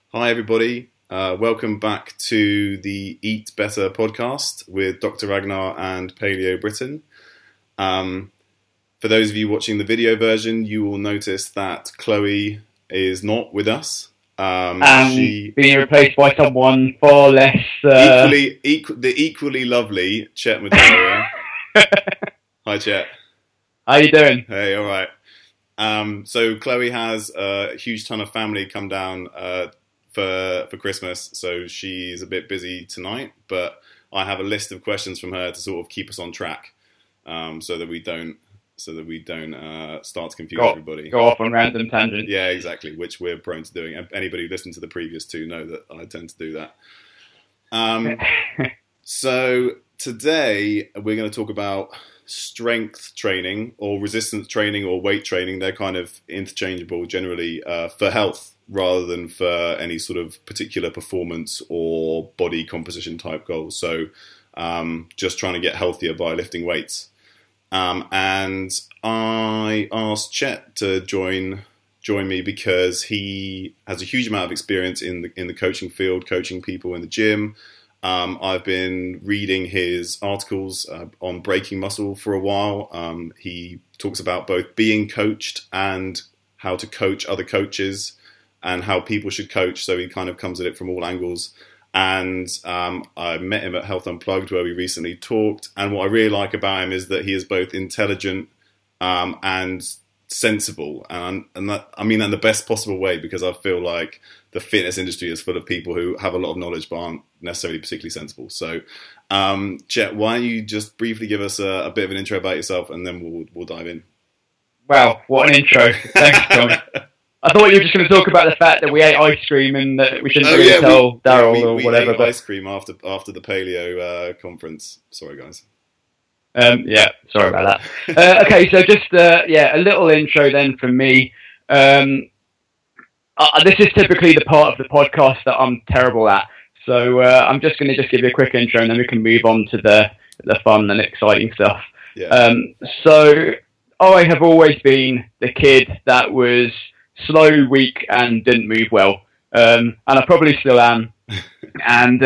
Hi, everybody. Welcome back to the Eat Better podcast with Dr. Ragnar and Paleo Britain. For those of you watching the video version, you will notice that Chloe is not with us. Being replaced by someone far less... the equally lovely Chet Madeira. Hi, Chet. How you doing? Hey, all right. So Chloe has a huge ton of family come down for Christmas, so she's a bit busy tonight, but I have a list of questions from her to sort of keep us on track, so that we don't start to confuse everybody. Go off on random tangents. Yeah, exactly, which we're prone to doing. Anybody who listened to the previous two know that I tend to do that. So today we're going to talk about strength training or resistance training or weight training. They're kind of interchangeable generally for health rather than for any sort of particular performance or body composition type goals. So just trying to get healthier by lifting weights. And I asked Chet to join me because he has a huge amount of experience in the coaching field, coaching people in the gym. I've been reading his articles on breaking muscle for a while. He talks about both being coached and how to coach other coaches and how people should coach. So he kind of comes at it from all angles. And I met him at Health Unplugged where we recently talked. And what I really like about him is that he is both intelligent and sensible. And that, I mean that in the best possible way, because I feel like the fitness industry is full of people who have a lot of knowledge but aren't necessarily particularly sensible. So, Chet, why don't you just briefly give us a bit of an intro about yourself, and then we'll dive in. Wow, what an intro. Thanks, Tom. I thought you were just going to talk about the fact that we ate ice cream and that we shouldn't really tell Daryl or whatever. We ate ice cream after the paleo conference. Sorry, guys. Yeah, sorry about that. Okay, so just a little intro then from me. This is typically the part of the podcast that I'm terrible at. So I'm just going to give you a quick intro, and then we can move on to the fun and exciting stuff. Yeah. So I have always been the kid that was slow, weak, and didn't move well. And I probably still am. And,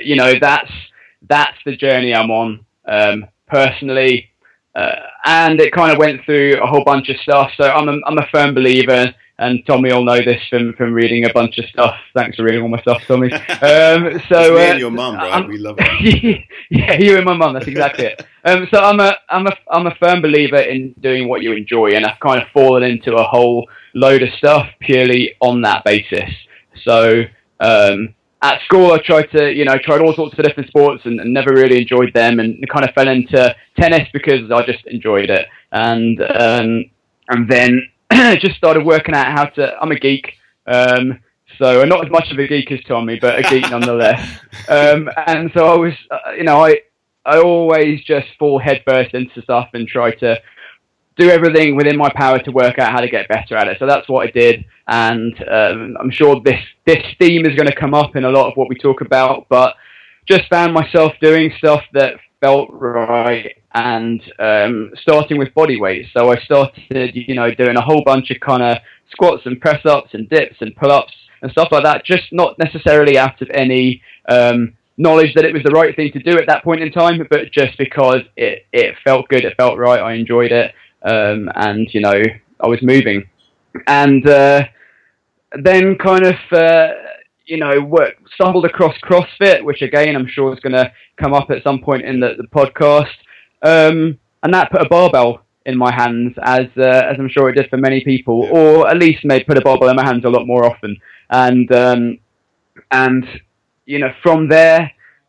that's the journey I'm on personally. And it kind of went through a whole bunch of stuff. So I'm a firm believer, and Tommy will know this from reading a bunch of stuff. Thanks for reading all my stuff, Tommy. So it's me and your mum, right? We love it. Yeah, you and my mum. That's exactly it. So I'm a firm believer in doing what you enjoy, and I've kind of fallen into a whole load of stuff purely on that basis. So at school, I tried all sorts of different sports and never really enjoyed them, and kind of fell into tennis because I just enjoyed it, and then just started working out how to. I'm a geek, so not as much of a geek as Tommy, but a geek nonetheless. And so I was, I always just fall headfirst into stuff and try to do everything within my power to work out how to get better at it. So that's what I did, and I'm sure this theme is going to come up in a lot of what we talk about, but just found myself doing stuff that felt right, and starting with body weight. So I started, doing a whole bunch of kind of squats and press-ups and dips and pull-ups and stuff like that, just not necessarily out of any knowledge that it was the right thing to do at that point in time, but just because it felt good, it felt right, I enjoyed it. And I was moving, and then kind of stumbled across CrossFit, which again I'm sure is going to come up at some point in the podcast, and that put a barbell in my hands, as I'm sure it did for many people, or at least put a barbell in my hands a lot more often, and from there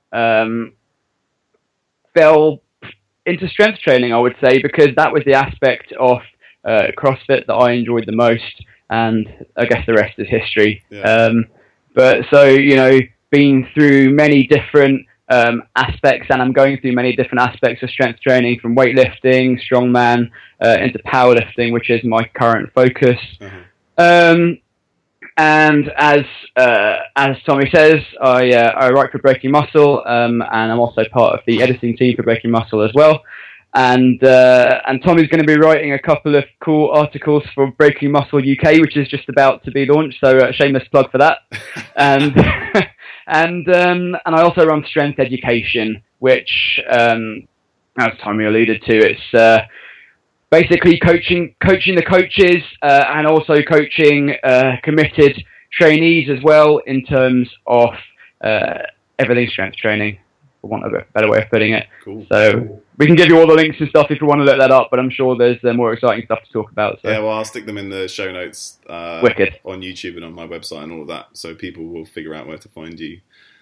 fell into strength training, I would say, because that was the aspect of CrossFit that I enjoyed the most, and I guess the rest is history. Yeah. But so, been through many different aspects, and I'm going through many different aspects of strength training, from weightlifting, strongman, into powerlifting, which is my current focus. Mm-hmm. And as Tommy says, I write for Breaking Muscle, and I'm also part of the editing team for Breaking Muscle as well. And Tommy's going to be writing a couple of cool articles for Breaking Muscle UK, which is just about to be launched. So shameless plug for that. And and I also run Strength Education, which, as Tommy alluded to, it's basically coaching the coaches and also coaching committed trainees as well in terms of everything strength training, for want of a better way of putting it. Cool. So we can give you all the links and stuff if you want to look that up, but I'm sure there's more exciting stuff to talk about. So. Yeah, well, I'll stick them in the show notes Wicked. On YouTube and on my website and all of that, so people will figure out where to find you.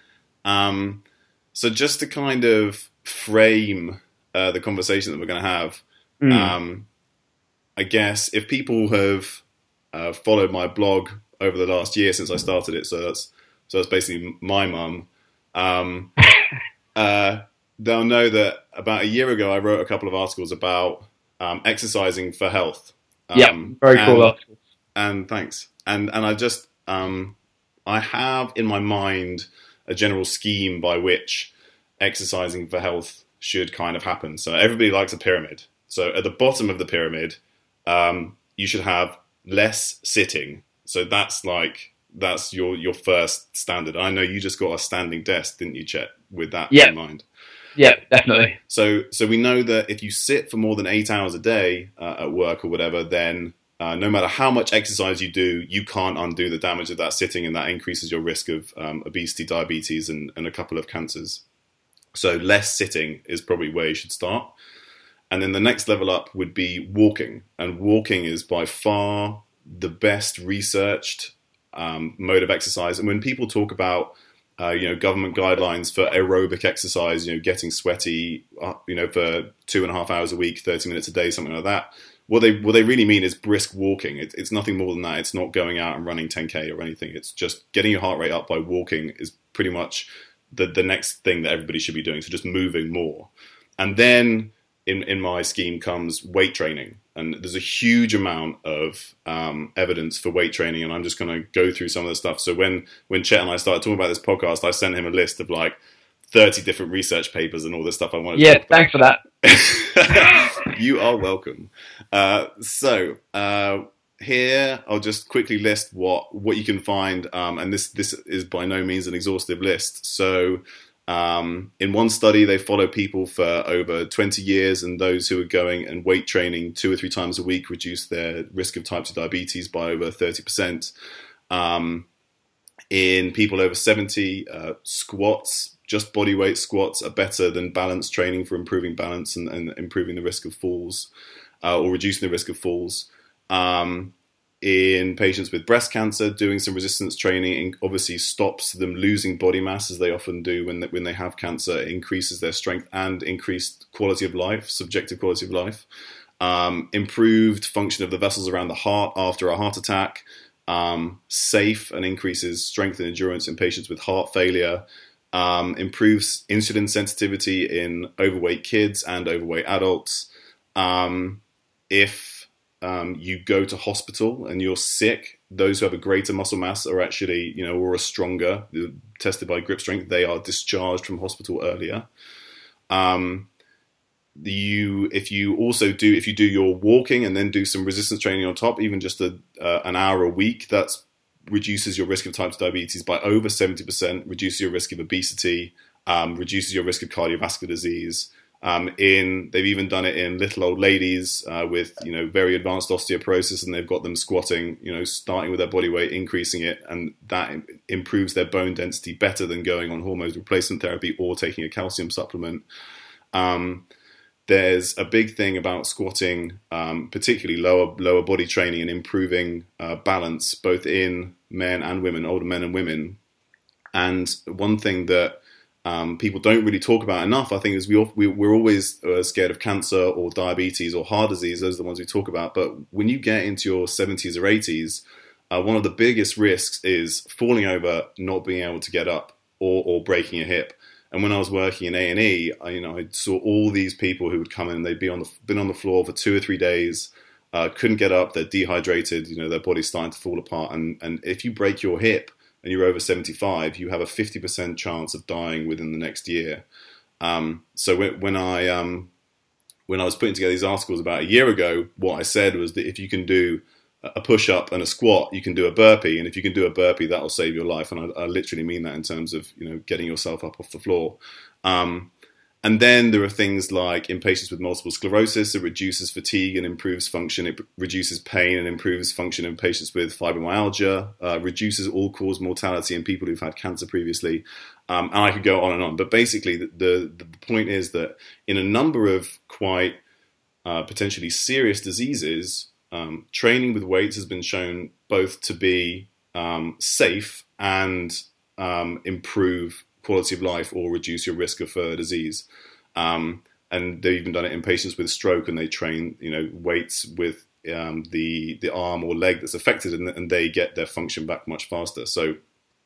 So just to kind of frame the conversation that we're going to have, I guess if people have followed my blog over the last year since I started it, so that's basically my mum, they'll know that about a year ago I wrote a couple of articles about exercising for health. Very cool articles. And thanks. And I just I have in my mind a general scheme by which exercising for health should kind of happen. So everybody likes a pyramid. So at the bottom of the pyramid, you should have less sitting. So that's your first standard. I know you just got a standing desk, didn't you, Chet, with that in mind? Yeah, definitely. So we know that if you sit for more than 8 hours a day at work or whatever, then no matter how much exercise you do, you can't undo the damage of that sitting, and that increases your risk of obesity, diabetes, and a couple of cancers. So less sitting is probably where you should start. And then the next level up would be walking. And walking is by far the best researched mode of exercise. And when people talk about government guidelines for aerobic exercise, getting sweaty, for 2.5 hours a week, 30 minutes a day, something like that, what they really mean is brisk walking. It's nothing more than that. It's not going out and running 10K or anything. It's just getting your heart rate up by walking is pretty much the next thing that everybody should be doing. So just moving more. And then in my scheme comes weight training. And there's a huge amount of evidence for weight training, and I'm just going to go through some of the stuff. So when Chet and I started talking about this podcast, I sent him a list of like 30 different research papers and all this stuff I wanted to talk about. Thanks for that. You are welcome. So here I'll just quickly list what you can find, and this is by no means an exhaustive list. So in one study, they followed people for over 20 years, and those who were going and weight training 2 or 3 times a week reduced their risk of type 2 diabetes by over 30%. In people over 70, squats, just body weight squats, are better than balance training for improving balance and improving the risk of falls, or reducing the risk of falls. In patients with breast cancer, doing some resistance training obviously stops them losing body mass, as they often do when they have cancer. It increases their strength and increased quality of life, subjective quality of life. Improved function of the vessels around the heart after a heart attack. Safe and increases strength and endurance in patients with heart failure. Improves insulin sensitivity in overweight kids and overweight adults. If you go to hospital and you're sick, those who have a greater muscle mass are actually, or are stronger, tested by grip strength, they are discharged from hospital earlier. If you do your walking and then do some resistance training on top, even just an hour a week, that reduces your risk of type 2 diabetes by over 70%, reduces your risk of obesity, reduces your risk of cardiovascular disease. They've even done it in little old ladies with very advanced osteoporosis, and they've got them squatting, starting with their body weight, increasing it, and that improves their bone density better than going on hormone replacement therapy or taking a calcium supplement. There's a big thing about squatting, particularly lower body training, and improving balance both in men and women, older men and women. And one thing that people don't really talk about enough, I think, is we're always scared of cancer or diabetes or heart disease. Those are the ones we talk about. But when you get into your 70s or 80s, one of the biggest risks is falling over, not being able to get up, or breaking a hip. And when I was working in A&E, I saw all these people who would come in and they'd been on the floor for 2 or 3 days, couldn't get up, they're dehydrated, their body's starting to fall apart. And if you break your hip and you're over 75, you have a 50% chance of dying within the next year. So when when I was putting together these articles about a year ago, what I said was that if you can do a push-up and a squat, you can do a burpee, and if you can do a burpee, that'll save your life. And I literally mean that in terms of, you know, getting yourself up off the floor. And then there are things like in patients with multiple sclerosis, it reduces fatigue and improves function. It reduces pain and improves function in patients with fibromyalgia, reduces all-cause mortality in people who've had cancer previously. And I could go on and on. But basically, the point is that in a number of quite potentially serious diseases, training with weights has been shown both to be safe and improve quality of life or reduce your risk of further disease. And they've even done it in patients with stroke, and they train, you know, weights with the arm or leg that's affected, and they get their function back much faster. So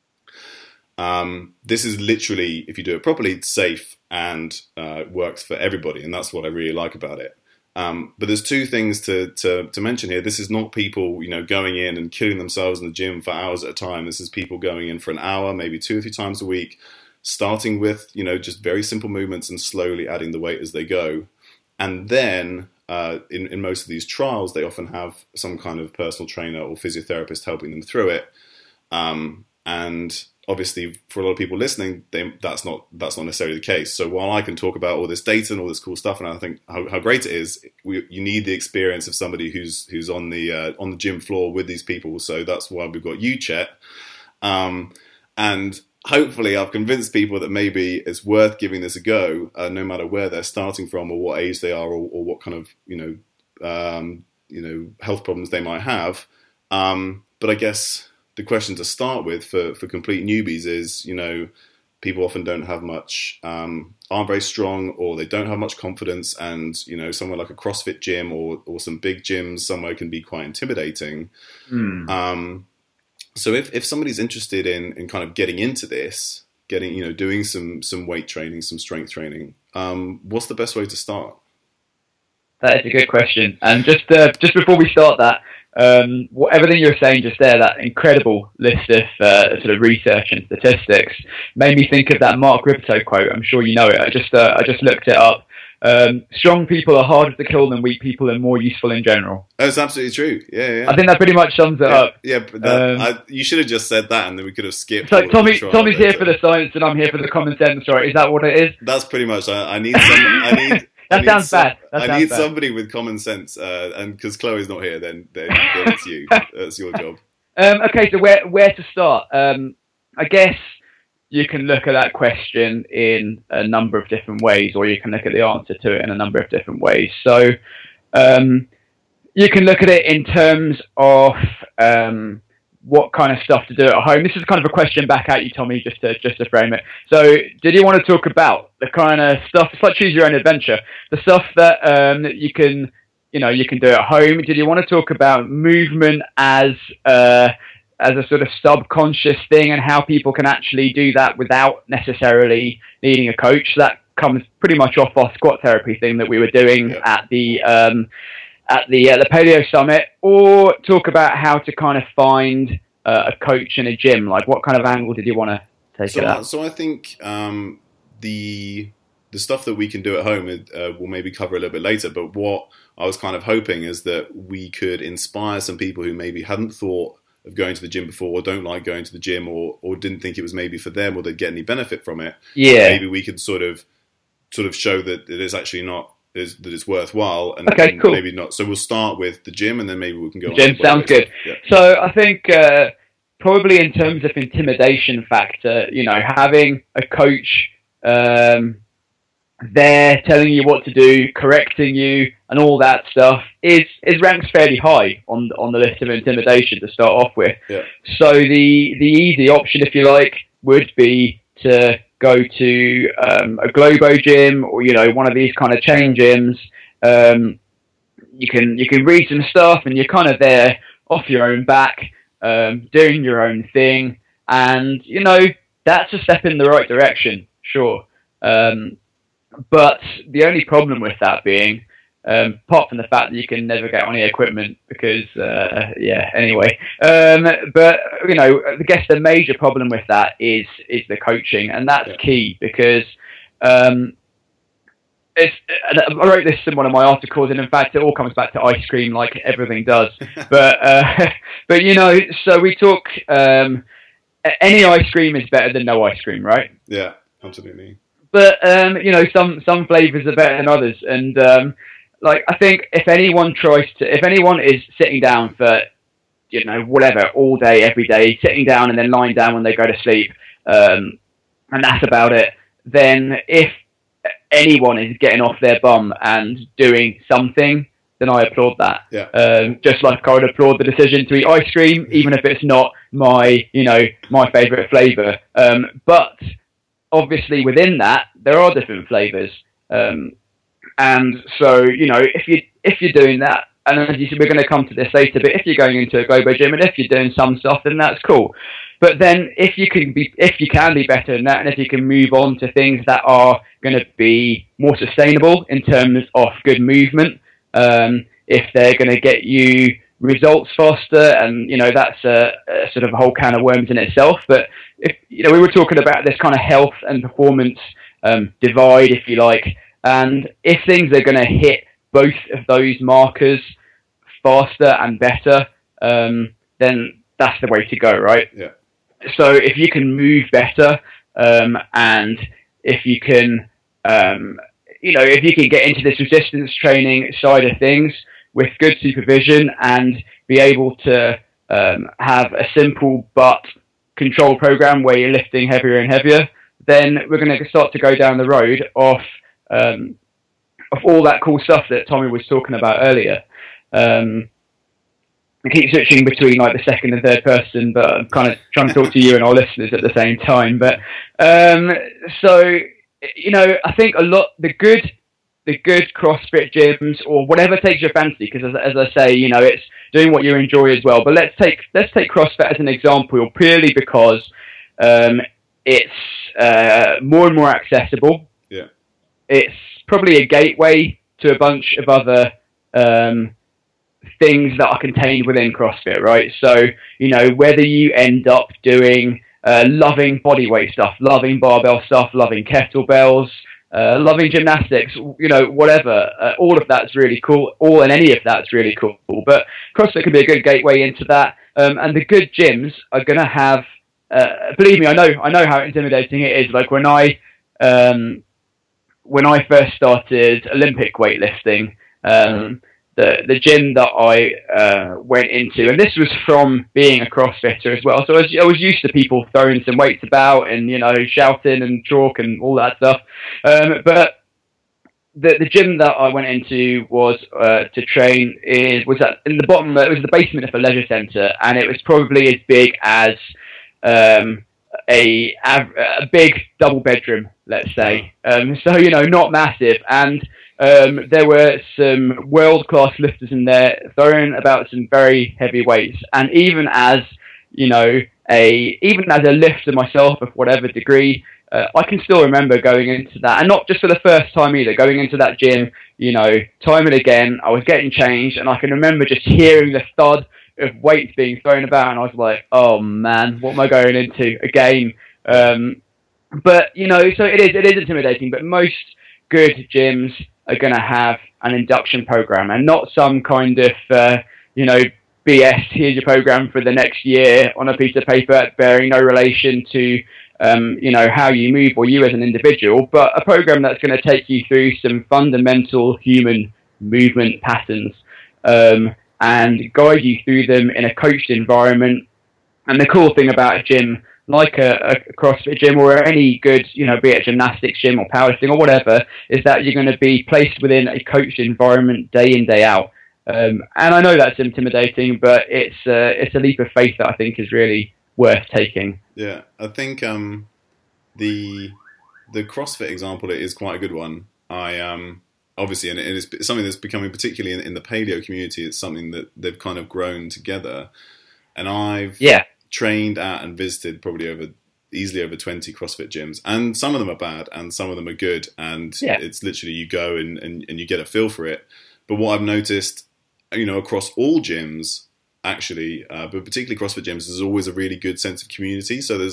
this is literally, if you do it properly, safe and works for everybody, and that's what I really like about it. But there's two things to mention here. This is not people, you know, going in and killing themselves in the gym for hours at a time. This is people going in for an hour, maybe 2 or 3 times a week, starting with, you know, just very simple movements and slowly adding the weight as they go. And then in most of these trials, they often have some kind of personal trainer or physiotherapist helping them through it. And obviously, for a lot of people listening, that's not necessarily the case. So while I can talk about all this data and all this cool stuff, and I think how great it is, you need the experience of somebody who's on the gym floor with these people. So that's why we've got you, Chet. And hopefully, I've convinced people that maybe it's worth giving this a go, no matter where they're starting from or what age they are, or what kind of health problems they might have. But I guess the question to start with for complete newbies is, you know, people often don't have much, aren't very strong, or they don't have much confidence, and, you know, somewhere like a CrossFit gym or some big gyms somewhere can be quite intimidating. So if somebody's interested in kind of getting into this, doing some weight training, some strength training, what's the best way to start? That is a good question. And just before we start that, everything you were saying just there, that incredible list of sort of research and statistics, made me think of that Mark Rippetoe quote. I'm sure you know it. I just looked it up. Strong people are harder to kill than weak people, and more useful in general. That's absolutely true. Yeah. I think that pretty much sums it up. Yeah, but you should have just said that, and then we could have skipped. So Tommy's here for the science, and I'm here for the common sense. Right? Is that what it is? That's pretty much. I need some. That sounds bad. I need somebody with common sense, and because Chloe's not here, then it's you. That's your job. Okay, so where to start? I guess you can look at that question in a number of different ways, or you can look at the answer to it in a number of different ways. So you can look at it in terms of what kind of stuff to do at home. This is kind of a question back at you, Tommy, just to frame it. So did you want to talk about the kind of stuff, it's like choose your own adventure, the stuff that you can do at home? Did you want to talk about movement as a sort of subconscious thing, and how people can actually do that without necessarily needing a coach? That comes pretty much off our squat therapy thing that we were doing at the Paleo Summit. Or talk about how to kind of find a coach in a gym. Like, what kind of angle did you want to take it at? So I think the stuff that we can do at home we'll maybe cover a little bit later, but what I was kind of hoping is that we could inspire some people who maybe hadn't thought of going to the gym before, or don't like going to the gym, or didn't think it was maybe for them, or they'd get any benefit from it. Yeah. Maybe we could sort of show that it is actually not, that it's worthwhile, and cool. Maybe not. So we'll start with the gym, and then maybe we can go on. Gym sounds good. Yeah. So I think probably in terms of intimidation factor, you know, having a coach there telling you what to do, correcting you, and all that stuff is ranks fairly high on the list of intimidation to start off with. Yeah. So the easy option, if you like, would be to go to a Globo gym, or, you know, one of these kind of chain gyms. You can read some stuff, and you're kind of there off your own back, doing your own thing, and, you know, that's a step in the right direction, sure. But the only problem with that being, apart from the fact that you can never get any equipment because, anyway. But, you know, I guess the major problem with that is the coaching, and that's key because I wrote this in one of my articles, and in fact, it all comes back to ice cream, like everything does. But but so we talk. Any ice cream is better than no ice cream, right? Yeah, absolutely. But some flavors are better than others, and like I think if anyone is sitting down for whatever all day, every day, sitting down and then lying down when they go to sleep, and that's about it, then if anyone is getting off their bum and doing something, then I applaud that. Yeah. Just like I would applaud the decision to eat ice cream, even if it's not my favourite flavour. But obviously within that, there are different flavours. And so, if you're doing that, and as you said, we're going to come to this later, but if you're going into a Globo gym and if you're doing some stuff, then that's cool. But then if you can be better than that, and if you can move on to things that are going to be more sustainable in terms of good movement, if they're going to get you results faster, and that's a sort of a whole can of worms in itself. But if we were talking about this kind of health and performance divide, if you like, and if things are going to hit both of those markers faster and better, then that's the way to go, right? Yeah. So if you can move better, and if you can, if you can get into this resistance training side of things with good supervision and be able to have a simple but controlled program where you're lifting heavier and heavier, then we're going to start to go down the road of all that cool stuff that Tommy was talking about earlier. I keep switching between like the second and third person, but I'm kind of trying to talk to you and our listeners at the same time. But so I think a lot the good CrossFit gyms or whatever takes your fancy, because as I say, it's doing what you enjoy as well. But let's take CrossFit as an example, purely because it's more and more accessible. Yeah, it's probably a gateway to a bunch of other things that are contained within CrossFit, right? So, whether you end up doing loving bodyweight stuff, loving barbell stuff, loving kettlebells, loving gymnastics, whatever, all of that's really cool. All and any of that's really cool. But CrossFit can be a good gateway into that. And the good gyms are going to have, believe me, I know how intimidating it is. Like when I first started Olympic weightlifting, the gym that I went into, and this was from being a CrossFitter as well, so I was used to people throwing some weights about and shouting and chalk and all that stuff. But the gym that I went into was to train was in the bottom. It was the basement of a leisure centre, and it was probably as big as a big double bedroom, let's say. So not massive, and there were some world-class lifters in there throwing about some very heavy weights. And even as a lifter myself of whatever degree, I can still remember going into that, and not just for the first time either, going into that gym, time and again, I was getting changed, and I can remember just hearing the thud of weights being thrown about, and I was like, oh man, what am I going into again? But, so it is intimidating, but most good gyms are going to have an induction program, and not some kind of, BS, here's your program for the next year on a piece of paper bearing no relation to, how you move or you as an individual, but a program that's going to take you through some fundamental human movement patterns, and guide you through them in a coached environment. And the cool thing about a gym, like a CrossFit gym or any good, be it a gymnastics gym or powerlifting or whatever, is that you're going to be placed within a coached environment day in, day out. And I know that's intimidating, but it's a leap of faith that I think is really worth taking. Yeah, I think the CrossFit example is quite a good one. Obviously, and it's something that's becoming, particularly in the paleo community, it's something that they've kind of grown together. And I've trained at and visited probably easily over 20 CrossFit gyms, and some of them are bad and some of them are good, and it's literally you go and you get a feel for it. But what I've noticed, across all gyms actually, but particularly CrossFit gyms, there's always a really good sense of community. So there's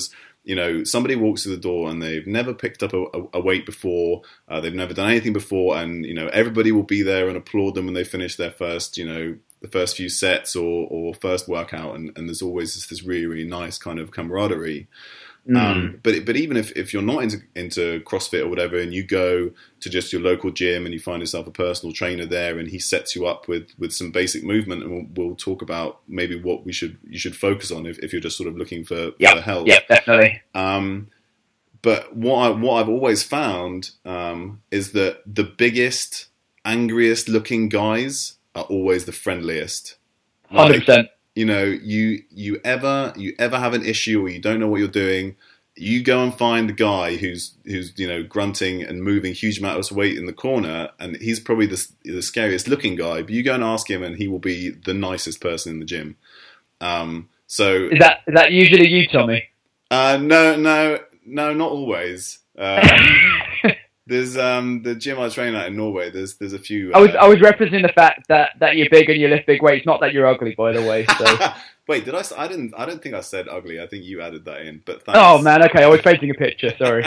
somebody walks through the door and they've never picked up a weight before, they've never done anything before, and everybody will be there and applaud them when they finish their first, the first few sets or first workout, and there's always this really, really nice kind of camaraderie. But even if you're not into CrossFit or whatever, and you go to just your local gym and you find yourself a personal trainer there, and he sets you up with some basic movement, and we'll talk about maybe what you should focus on if you're just sort of looking for help. Yeah, definitely. But what I've always found is that the biggest, angriest looking guys are always the friendliest. 100%. You ever have an issue or you don't know what you're doing, you go and find the guy who's grunting and moving huge amounts of weight in the corner, and he's probably the scariest looking guy, but you go and ask him and he will be the nicest person in the gym. So is that usually you, Tommy? No, not always. There's the gym I train at in Norway. There's a few. I was referencing the fact that you're big and you lift big weights, not that you're ugly, by the way. So. Wait, did I? I don't think I said ugly. I think you added that in. But thanks. Oh man, okay. I was painting a picture. Sorry.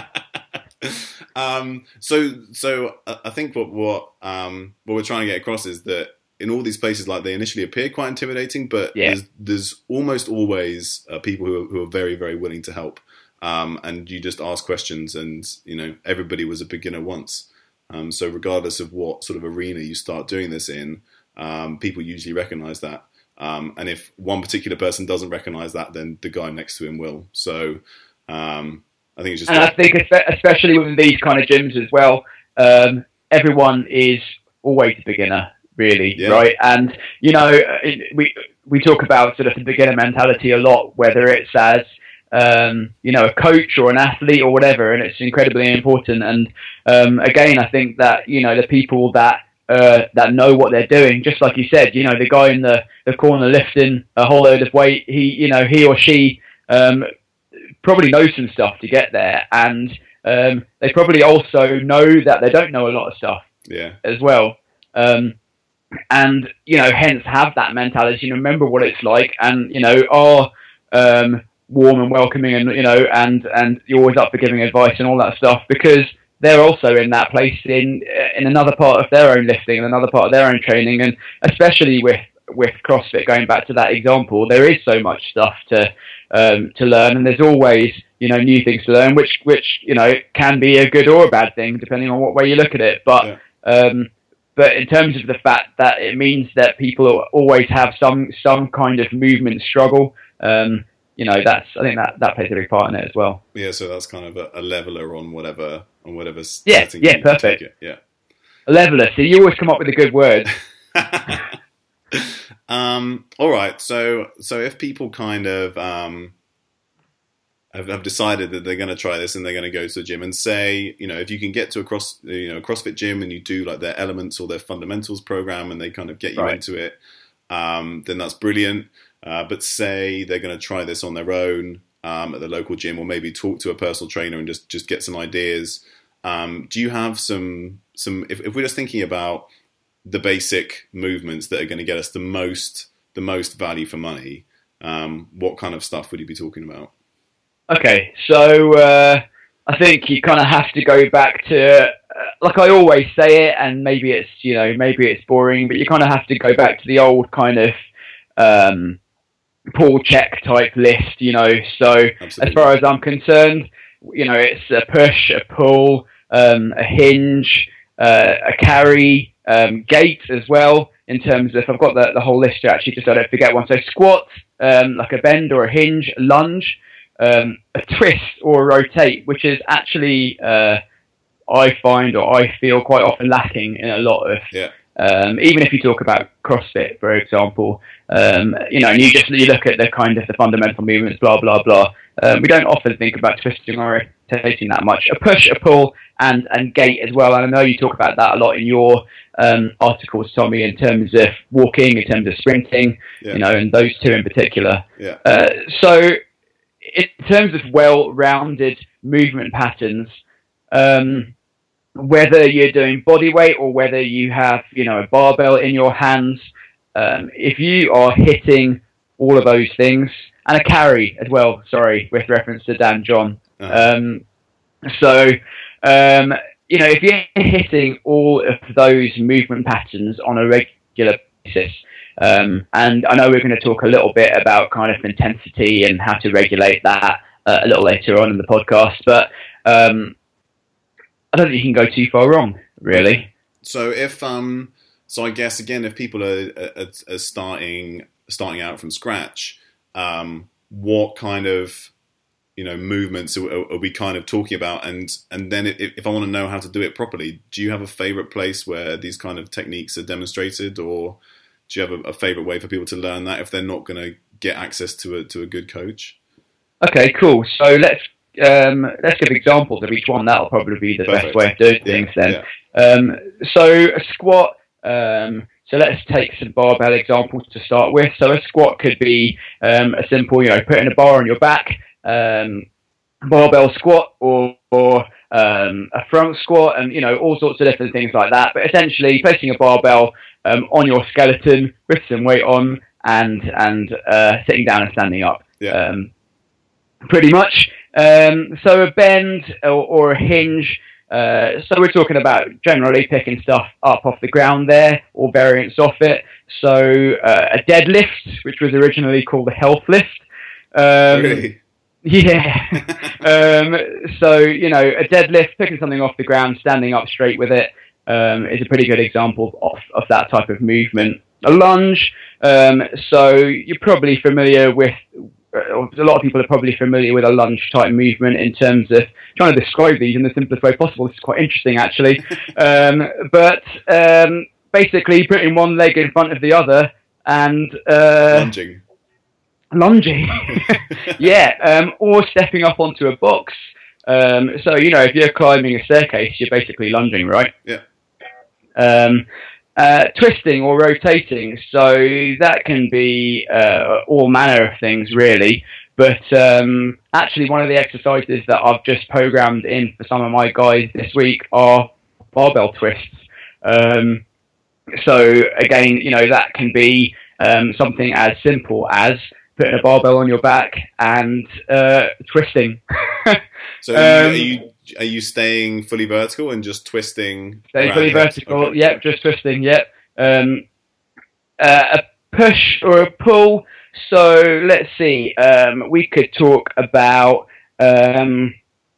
So I think what we're trying to get across is that in all these places, like, they initially appear quite intimidating, but there's almost always people who are very, very willing to help. And you just ask questions, and everybody was a beginner once. So regardless of what sort of arena you start doing this in, people usually recognise that. And if one particular person doesn't recognise that, then the guy next to him will. So I think it's just. And I think especially with these kind of gyms as well, everyone is always a beginner, really, right? And we talk about sort of the beginner mentality a lot, whether it's as a coach or an athlete or whatever, and it's incredibly important. And again, I think that the people that know what they're doing, just like you said, the guy in the corner lifting a whole load of weight, he or she probably knows some stuff to get there, and they probably also know that they don't know a lot of stuff as well, and hence have that mentality, remember what it's like, and are warm and welcoming, and you're always up for giving advice and all that stuff, because they're also in that place in another part of their own lifting and another part of their own training. And especially with CrossFit, going back to that example, there is so much stuff to learn, and there's always new things to learn, which can be a good or a bad thing depending on what way you look at it. But in terms of the fact that it means that people always have some kind of movement struggle. I think that plays a big part in it as well. Yeah, so that's kind of a leveler on whatever setting. Yeah, perfect. Yeah, a leveler. So you always come up with a good word. All right. So if people kind of have decided that they're going to try this and they're going to go to the gym, and say, if you can get to a CrossFit gym and you do like their elements or their fundamentals program, and they kind of get you into it, then that's brilliant. But say they're going to try this on their own at the local gym, or maybe talk to a personal trainer and just get some ideas. Do you have some if we're just thinking about the basic movements that are going to get us the most value for money, what kind of stuff would you be talking about? Okay, so I think you kind of have to go back to, like I always say it, and maybe it's boring, but you kind of have to go back to the old kind of pull check type list, so Absolutely. As far as I'm concerned, it's a push, a pull, a hinge, a carry, gait as well, in terms of, I've got the whole list here actually, just so I don't forget one. So squat, like a bend or a hinge, a lunge, a twist or a rotate, which is actually, I find, or I feel quite often lacking in a lot of, even if you talk about CrossFit, for example, and you look at the kind of the fundamental movements, blah, blah, blah. We don't often think about twisting or rotating that much. A push, a pull, and gait as well. And I know you talk about that a lot in your articles, Tommy, in terms of walking, in terms of sprinting, and those two in particular. So in terms of well-rounded movement patterns, whether you're doing body weight or whether you have, a barbell in your hands, if you are hitting all of those things a carry as well. Sorry, with reference to Dan John. So, if you're hitting all of those movement patterns on a regular basis, and I know we're going to talk a little bit about kind of intensity and how to regulate that a little later on in the podcast, but I don't think you can go too far wrong, really. So so I guess again, if people are starting out from scratch, what kind of movements are we kind of talking about? And then if I want to know how to do it properly, do you have a favorite place where these kind of techniques are demonstrated, or do you have a favorite way for people to learn that if they're not going to get access to a good coach? Okay, cool. So let's give examples of each one. That'll probably be the best way of doing things then. Yeah. So a squat. So let's take some barbell examples to start with. So a squat could be a simple, putting a bar on your back, barbell squat, or a front squat, and all sorts of different things like that. But essentially, placing a barbell on your skeleton with some weight on, and sitting down and standing up. Yeah. Pretty much. So a bend or a hinge. So we're talking about generally picking stuff up off the ground there, or variants off it. So a deadlift, which was originally called a health lift. Really? Yeah. So, a deadlift, picking something off the ground, standing up straight with it, is a pretty good example of that type of movement. A lunge. So you're probably familiar with, a lot of people are probably familiar with a lunge type movement in terms of trying to describe these in the simplest way possible. This is quite interesting, actually. But basically putting one leg in front of the other and lunging. Yeah. Or stepping up onto a box. So, if you're climbing a staircase, you're basically lunging, right? Yeah. Twisting or rotating, so that can be all manner of things, really. But actually, one of the exercises that I've just programmed in for some of my guys this week are barbell twists. So again, that can be something as simple as putting a barbell on your back and twisting. So are you staying fully vertical and just twisting? Staying fully vertical, okay. Yep, just twisting, yep. A push or a pull. So let's see. We could talk about a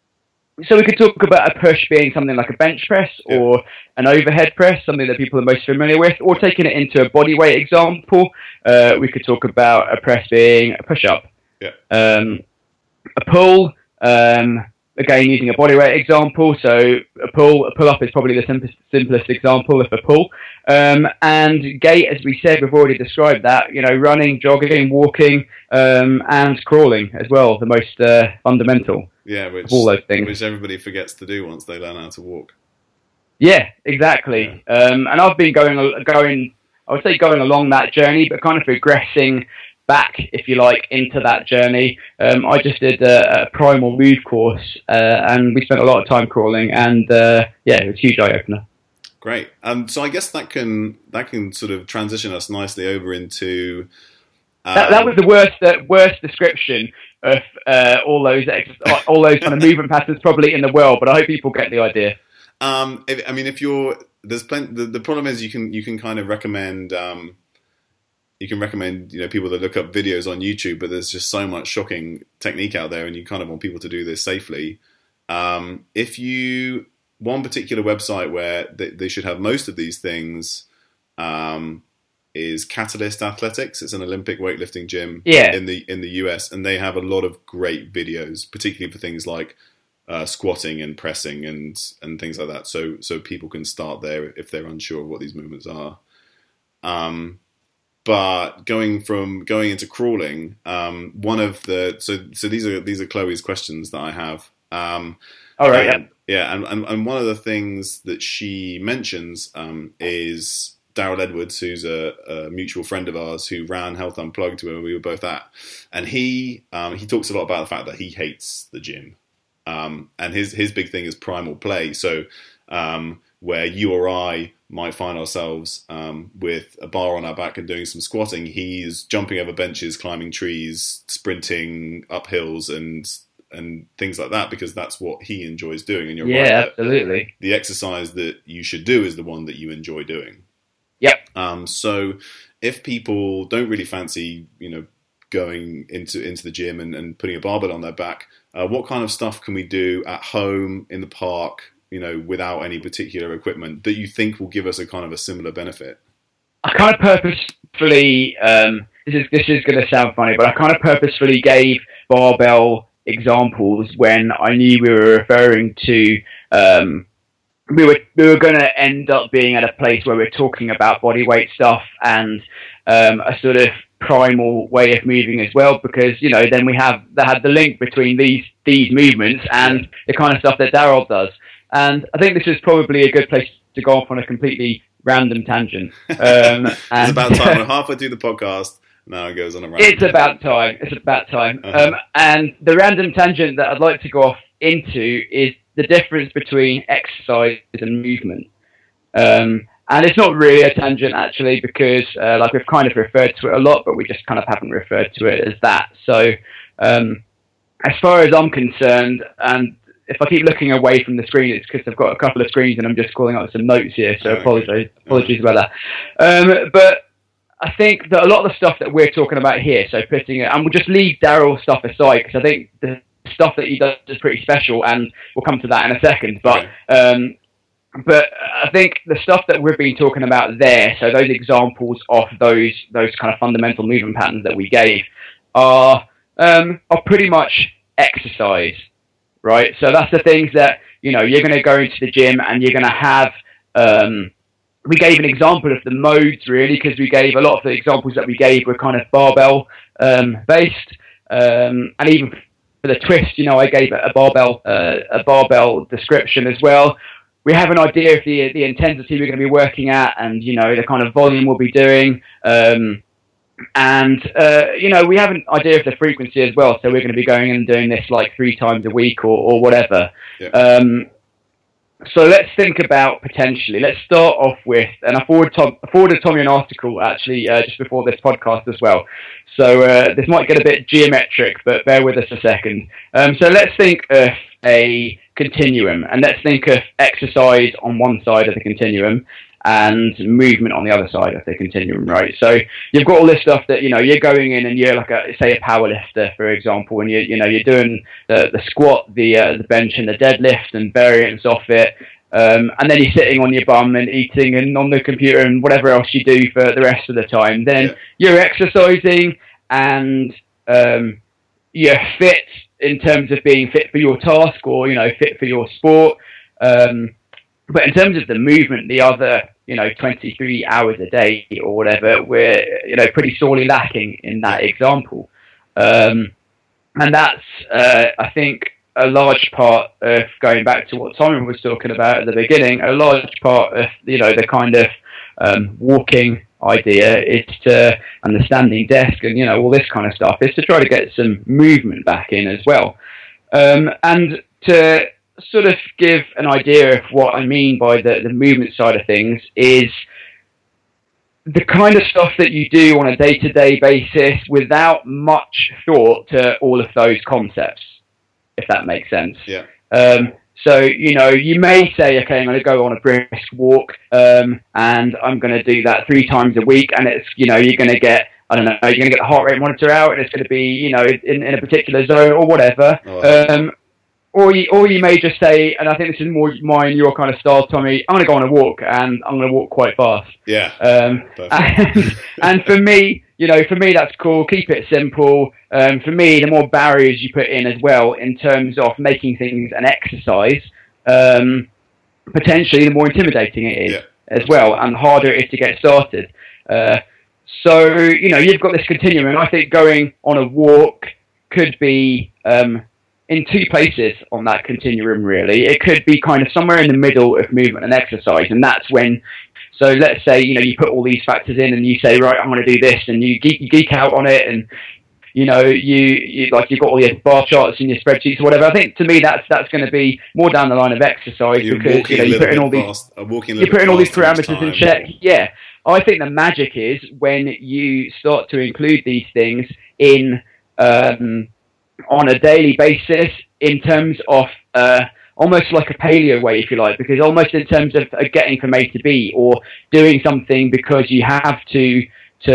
push being something like a bench press or an overhead press, something that people are most familiar with, or taking it into a body weight example. We could talk about a press being a push up. Yeah. A pull. Again, using a bodyweight example, so a pull-up is probably the simplest example of a pull. And gait, as we said, we've already described that, running, jogging, walking, and crawling as well, the most fundamental of all those things. Which everybody forgets to do once they learn how to walk. Yeah, exactly. Yeah. And I've been going along that journey, but kind of progressing back, if you like, into that journey. I just did a primal move course, and we spent a lot of time crawling, and it was a huge eye opener. Great. So I guess that can sort of transition us nicely over into that was the worst description of all those kind of movement patterns probably in the world, but I hope people get the idea. The problem is you can kind of recommend. You can recommend, people that look up videos on YouTube, but there's just so much shocking technique out there, and you kind of want people to do this safely. One particular website where they should have most of these things is Catalyst Athletics. It's an Olympic weightlifting gym in the US, and they have a lot of great videos, particularly for things like squatting and pressing and things like that. So people can start there if they're unsure of what these movements are. But going into crawling, one of the so these are Chloe's questions that I have. All right. Yeah, and one of the things that she mentions is Daryl Edwards, who's a mutual friend of ours who ran Health Unplugged where we were both at, and he talks a lot about the fact that he hates the gym, and his big thing is primal play. So where you or I might find ourselves with a bar on our back and doing some squatting, he's jumping over benches, climbing trees, sprinting up hills and things like that, because that's what he enjoys doing. And you're right, absolutely. The exercise that you should do is the one that you enjoy doing. Yep. So if people don't really fancy, going into the gym and putting a barbell on their back, what kind of stuff can we do at home, in the park, without any particular equipment that you think will give us a kind of a similar benefit? I kind of purposefully, this is going to sound funny, but I kind of purposefully gave barbell examples when I knew we were referring to, we were going to end up being at a place where we're talking about body weight stuff and a sort of primal way of moving as well, because then we had the link between these movements and the kind of stuff that Daryl does. And I think this is probably a good place to go off on a completely random tangent. It's about time. We're halfway through the podcast. Now it goes on a random tangent. It's about time. Uh-huh. And the random tangent that I'd like to go off into is the difference between exercise and movement. And it's not really a tangent, actually, because we've kind of referred to it a lot, but we just kind of haven't referred to it as that. So as far as I'm concerned, and if I keep looking away from the screen, it's because I've got a couple of screens and I'm just calling out some notes here, so apologies about that. But I think that a lot of the stuff that we're talking about here, so putting it, and we'll just leave Daryl's stuff aside, because I think the stuff that he does is pretty special, and we'll come to that in a second. But I think the stuff that we've been talking about there, so those examples of those kind of fundamental movement patterns that we gave, are pretty much exercise. Right, so that's the things that you're going to go into the gym and you're going to have. We gave an example of the modes, really, because we gave a lot of the examples that we gave were kind of barbell based, and even for the twist, I gave a barbell description as well. We have an idea of the intensity we're going to be working at, and the kind of volume we'll be doing. And we have an idea of the frequency as well, so we're going to be going and doing this like 3 times a week or whatever. Yeah. So let's think about potentially. Let's start off with, and I forwarded Tommy an article actually just before this podcast as well. So this might get a bit geometric, but bear with us a second. So let's think of a continuum, and let's think of exercise on one side of the continuum and movement on the other side of the continuum, right? So you've got all this stuff that, you're going in and you're like say a power lifter, for example, and you're doing the squat, the bench and the deadlift and variants off it. And then you're sitting on your bum and eating and on the computer and whatever else you do for the rest of the time. Then you're exercising and you're fit in terms of being fit for your task or, fit for your sport. But in terms of the movement, the other, 23 hours a day or whatever, we're, pretty sorely lacking in that example. And that's, I think, a large part of, going back to what Simon was talking about at the beginning, a large part of, the kind of walking idea is to, and the standing desk and, all this kind of stuff, is to try to get some movement back in as well. And to sort of give an idea of what I mean by the movement side of things is the kind of stuff that you do on a day-to-day basis without much thought to all of those concepts, if that makes sense. Yeah. So, you may say, okay, I'm going to go on a brisk walk, and I'm going to do that 3 times a week, and it's, you're going to get, I don't know, you're going to get the heart rate monitor out, and it's going to be, in a particular zone or whatever. Oh, Or you may just say, and I think this is more mine, your kind of style, Tommy, I'm going to go on a walk, and I'm going to walk quite fast. Yeah. And for me, that's cool. Keep it simple. For me, the more barriers you put in as well, in terms of making things an exercise, potentially the more intimidating it is as well, and the harder it is to get started. So, you've got this continuum, and I think going on a walk could be in 2 places on that continuum, really. It could be kind of somewhere in the middle of movement and exercise, and that's when, so let's say, you put all these factors in and you say, right, I'm going to do this, and you geek out on it, and you know, you've got all your bar charts and your spreadsheets or whatever. I think to me that's going to be more down the line of exercise, because you put in all these parameters in check. Yeah, I think the magic is when you start to include these things in on a daily basis, in terms of almost like a paleo way, if you like, because almost in terms of getting from A to B, or doing something because you have to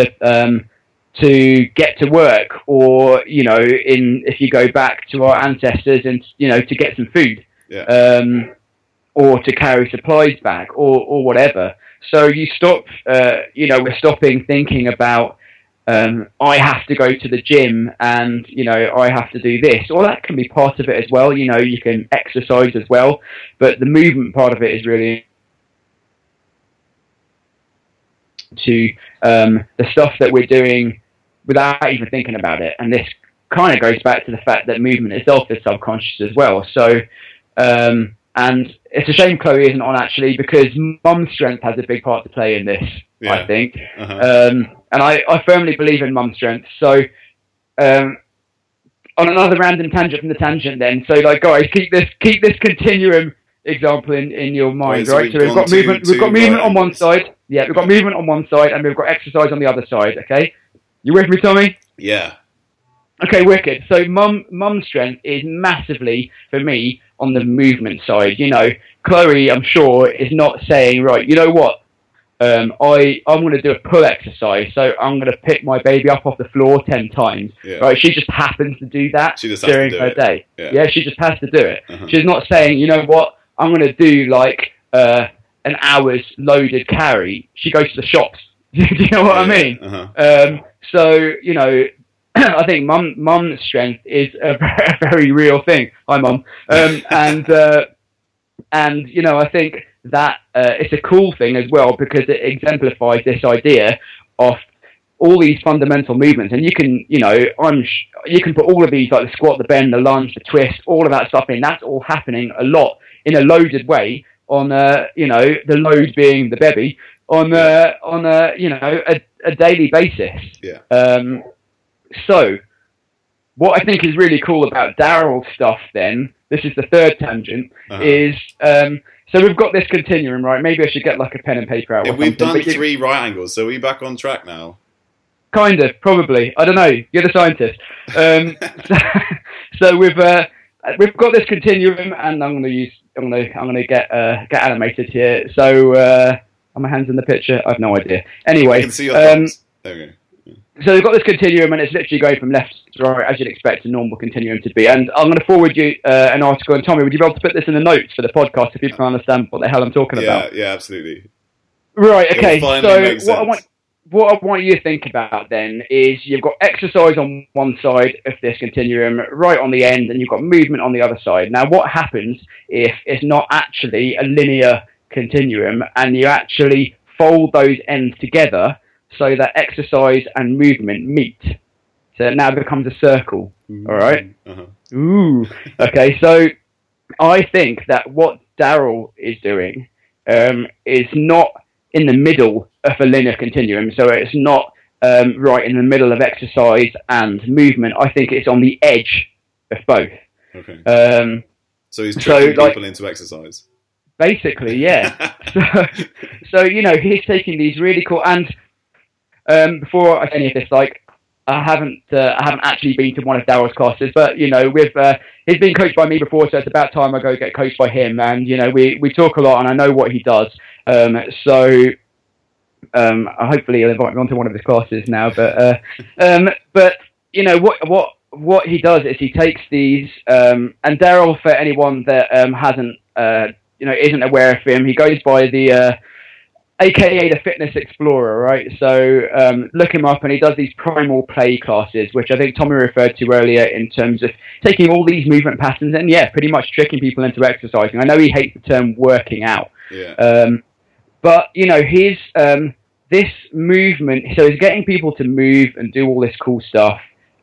get to work, or, you know, if you go back to our ancestors and, you know, to get some food, or to carry supplies back, or whatever. So you stop, we're stopping thinking about, I have to go to the gym and, you know, I have to do this. Well, that can be part of it as well. You know, you can exercise as well, but the movement part of it is really to the stuff that we're doing without even thinking about it. And this kind of goes back to the fact that movement itself is subconscious as well. So, and it's a shame Chloe isn't on, actually, because mum strength has a big part to play in this, I think. And I firmly believe in mum strength. So, on another random tangent from the tangent then, so, like, guys, keep this continuum example in your mind, right? So we've got movement on one side. Yeah, we've got movement on one side, and we've got exercise on the other side, okay? You with me, Tommy? Yeah. Okay, wicked. So mum strength is massively, for me, on the movement side. You know, Chloe, I'm sure, is not saying, right, you know what, I'm going to do a pull exercise, so I'm going to pick my baby up off the floor 10 times. Yeah. Right? She just happens to do that during her day. Yeah, she just has to do it. She's not saying, you know what, I'm going to do, like, an hour's loaded carry. She goes to the shops. Do you know what I mean? So, you know, I think mum strength is a very real thing. Hi, Mum. And you know, I think that it's a cool thing as well, because it exemplifies this idea of all these fundamental movements. And you can, you know, you can put all of these, like the squat, the bend, the lunge, the twist, all of that stuff in. That's all happening a lot in a loaded way on, you know, the load being the baby on a you know, a daily basis. Yeah. So, what I think is really cool about Daryl's stuff then, this is the third tangent, is, so we've got this continuum, right? Maybe I should get like a pen and paper out. We've done 3 right angles, so are we back on track now? Kind of, probably. I don't know. You're the scientist. So we've got this continuum, and I'm gonna get animated here. So are my hands in the picture? I have no idea. Anyway, I can see your thumbs. There we go. So we've got this continuum, and it's literally going from left to right, as you'd expect a normal continuum to be. And I'm going to forward you an article. And Tommy, would you be able to put this in the notes for the podcast so people can understand what the hell I'm talking about? Yeah, absolutely. Right, okay. So what I want you to think about then is you've got exercise on one side of this continuum, right on the end, and you've got movement on the other side. Now, what happens if it's not actually a linear continuum, and you actually fold those ends together so that exercise and movement meet? So it now becomes a circle. All right? Ooh. Okay, so I think that what Daryl is doing is not in the middle of a linear continuum. So it's not right in the middle of exercise and movement. I think it's on the edge of both. Okay. So he's tricking people into exercise. Basically, yeah. so, you know, he's taking these really cool... And before I say any of this, like, I haven't actually been to one of Daryl's classes, but, you know, he's been coached by me before, so it's about time I go get coached by him. And, you know, we talk a lot, and I know what he does. Hopefully he'll invite me onto one of his classes now. But you know, what he does is he takes these, and Daryl, for anyone that hasn't, you know, isn't aware of him, he goes by the AKA the Fitness Explorer, right? So look him up, and he does these primal play classes, which I think Tommy referred to earlier, in terms of taking all these movement patterns and, yeah, pretty much tricking people into exercising. I know he hates the term working out. Yeah. But, you know, his this movement, so he's getting people to move and do all this cool stuff.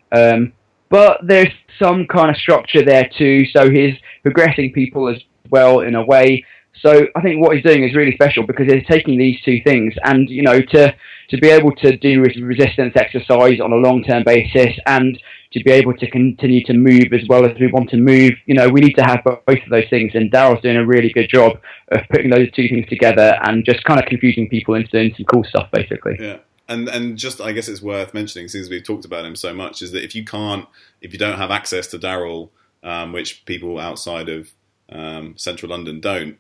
But there's some kind of structure there too, so he's progressing people as well in a way. So I think what he's doing is really special because he's taking these two things and, you know, to be able to do resistance exercise on a long-term basis and to be able to continue to move as well as we want to move, you know, we need to have both of those things. And Daryl's doing a really good job of putting those two things together and just kind of confusing people into doing some cool stuff, basically. Yeah. And just, I guess it's worth mentioning, since we've talked about him so much, is that if you don't have access to Daryl, which people outside of central London don't,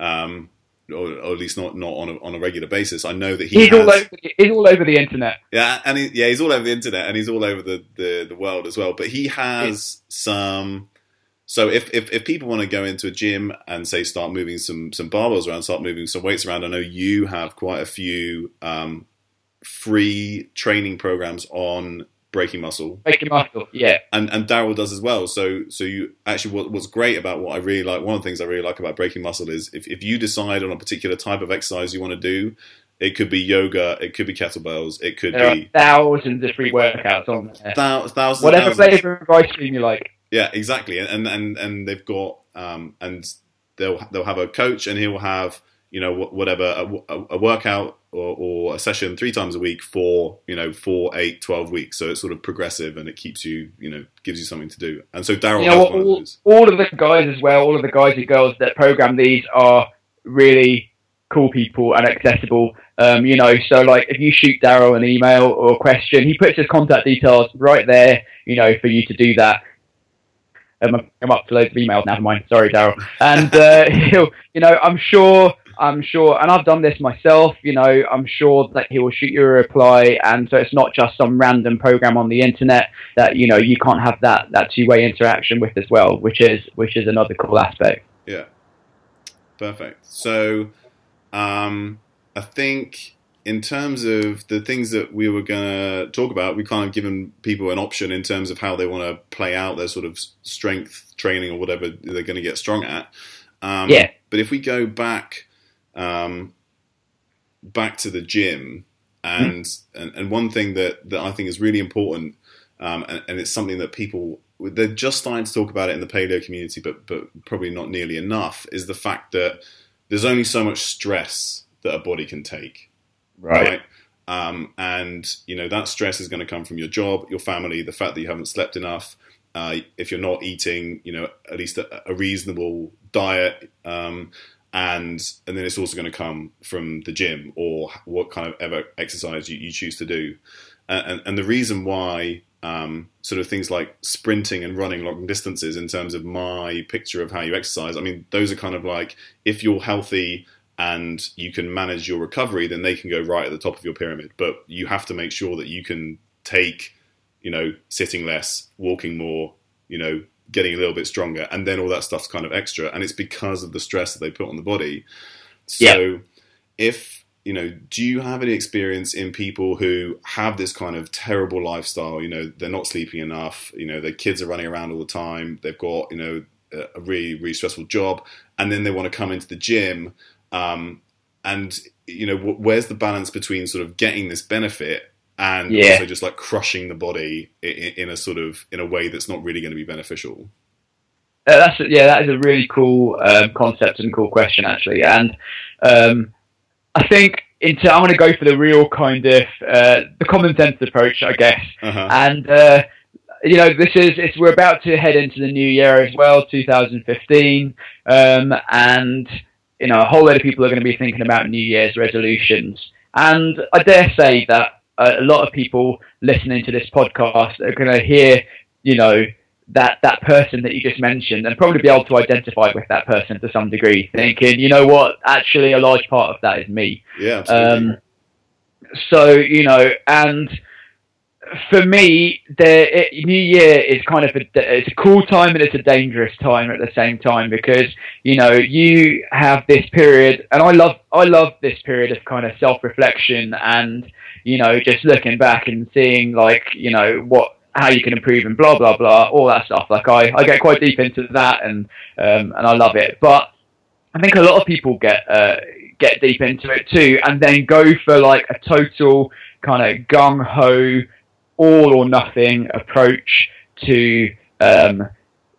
or at least not on a regular basis, I know that he's all over the internet. Yeah, and he's all over the internet, and he's all over the world as well. But he has some. So if people want to go into a gym and say start moving some barbells around, start moving some weights around, I know you have quite a few free training programs on breaking muscle. Breaking muscle, yeah. And Daryl does as well. So you actually, what's great about what I really like, one of the things I really like about breaking muscle is if you decide on a particular type of exercise you want to do, it could be yoga, it could be kettlebells, it could there be are thousands of free workouts on there. Thousands, whatever flavour of ice cream you like. Yeah, exactly. And they've got and they'll have a coach, and he'll have, you know, whatever a workout or a session 3 times a week for, you know, 4, 8, 12 weeks. So it's sort of progressive, and it keeps you, you know, gives you something to do. And so Daryl has one of those. All of the guys as well, all of the guys and girls that program these are really cool people and accessible. You know, so like if you shoot Daryl an email or a question, he puts his contact details right there, you know, for you to do that. I'm up to loads of emails now, never mind. Sorry, Daryl. And he'll, you know, I'm sure, and I've done this myself, you know, I'm sure that he will shoot you a reply, and so it's not just some random program on the internet that, you know, you can't have that two-way interaction with as well, which is another cool aspect. Yeah. Perfect. So, I think in terms of the things that we were going to talk about, we kind of given people an option in terms of how they want to play out their sort of strength training or whatever they're going to get strong at. Yeah. But if we go back to the gym, and one thing that I think is really important, and it's something that they're just starting to talk about it in the paleo community, but probably not nearly enough, is the fact that there's only so much stress that a body can take. Right. And, you know, that stress is going to come from your job, your family, the fact that you haven't slept enough, if you're not eating, you know, at least a reasonable diet, and then it's also going to come from the gym or what kind of exercise you choose to do. And the reason why sort of things like sprinting and running long distances, in terms of my picture of how you exercise, I mean, those are kind of like, if you're healthy and you can manage your recovery, then they can go right at the top of your pyramid. But you have to make sure that you can take, you know, sitting less, walking more, you know, getting a little bit stronger, and then all that stuff's kind of extra. And it's because of the stress that they put on the body. So if, you know, do you have any experience in people who have this kind of terrible lifestyle? You know, they're not sleeping enough, you know, their kids are running around all the time, they've got, you know, a really, really stressful job, and then they want to come into the gym, and, you know, where's the balance between sort of getting this benefit and also just like crushing the body in a way that's not really going to be beneficial? That is a really cool concept and cool question, actually. And I think I'm going to go for the real kind of the common sense approach, I guess. Uh-huh. And you know, we're about to head into the new year as well, 2015, and you know, a whole lot of people are going to be thinking about New Year's resolutions. And I dare say that a lot of people listening to this podcast are going to hear, you know, that person that you just mentioned, and probably be able to identify with that person to some degree, thinking, you know what, actually a large part of that is me. Yeah, absolutely. So, you know, and for me, New Year is kind of it's a cool time and it's a dangerous time at the same time, because, you know, you have this period, and I love this period of kind of self-reflection and, you know, just looking back and seeing, like, you know, how you can improve and blah blah blah, all that stuff. Like I get quite deep into that, and I love it. But I think a lot of people get deep into it too, and then go for like a total kind of gung ho, all or nothing approach to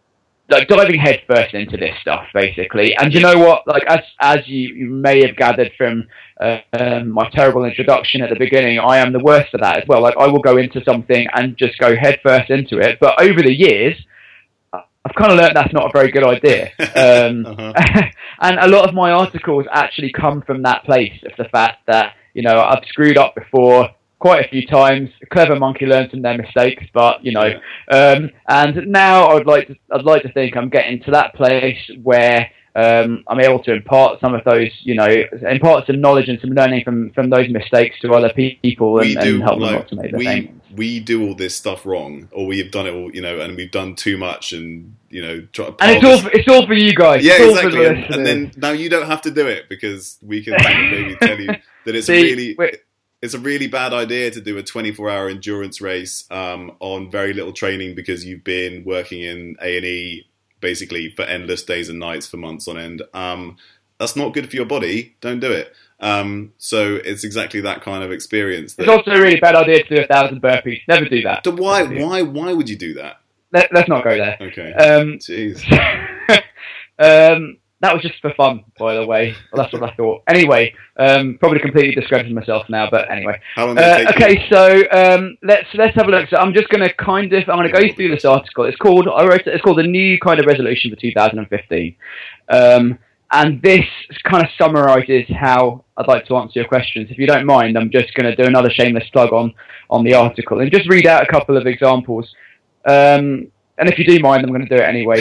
like diving headfirst into this stuff, basically. And you know what? Like as you may have gathered from my terrible introduction at the beginning, I am the worst at that as well. Like I will go into something and just go headfirst into it. But over the years, I've kind of learned that's not a very good idea. And a lot of my articles actually come from that place of the fact that, you know, I've screwed up before quite a few times. A clever monkey learns from their mistakes, but you know, and now I'd like to think I'm getting to that place where I'm able to impart some of those, you know, impart some knowledge and some learning from those mistakes to other people and help them not to make the same. We do all this stuff wrong, or we have done it all, you know, and we've done too much, and you know, and it's all for you guys. Yeah, exactly. And then now you don't have to do it because we can maybe tell you that it's it's a really bad idea to do a 24-hour endurance race on very little training because you've been working in A&E basically for endless days and nights for months on end. That's not good for your body. Don't do it. So it's exactly that kind of experience. It's also a really bad idea to do 1,000 burpees. Never do that. So why would you do that? Let's not go there. Okay. Jeez. That was just for fun, by the way. Well, that's what I thought. Anyway, probably completely discrediting myself now, but anyway. How long did it take okay, so let's have a look. So I'm just going to go through this article. It's called the New Kind of Resolution for 2015. And this kind of summarises how I'd like to answer your questions. If you don't mind, I'm just going to do another shameless plug on the article and just read out a couple of examples. And if you do mind, I'm going to do it anyway.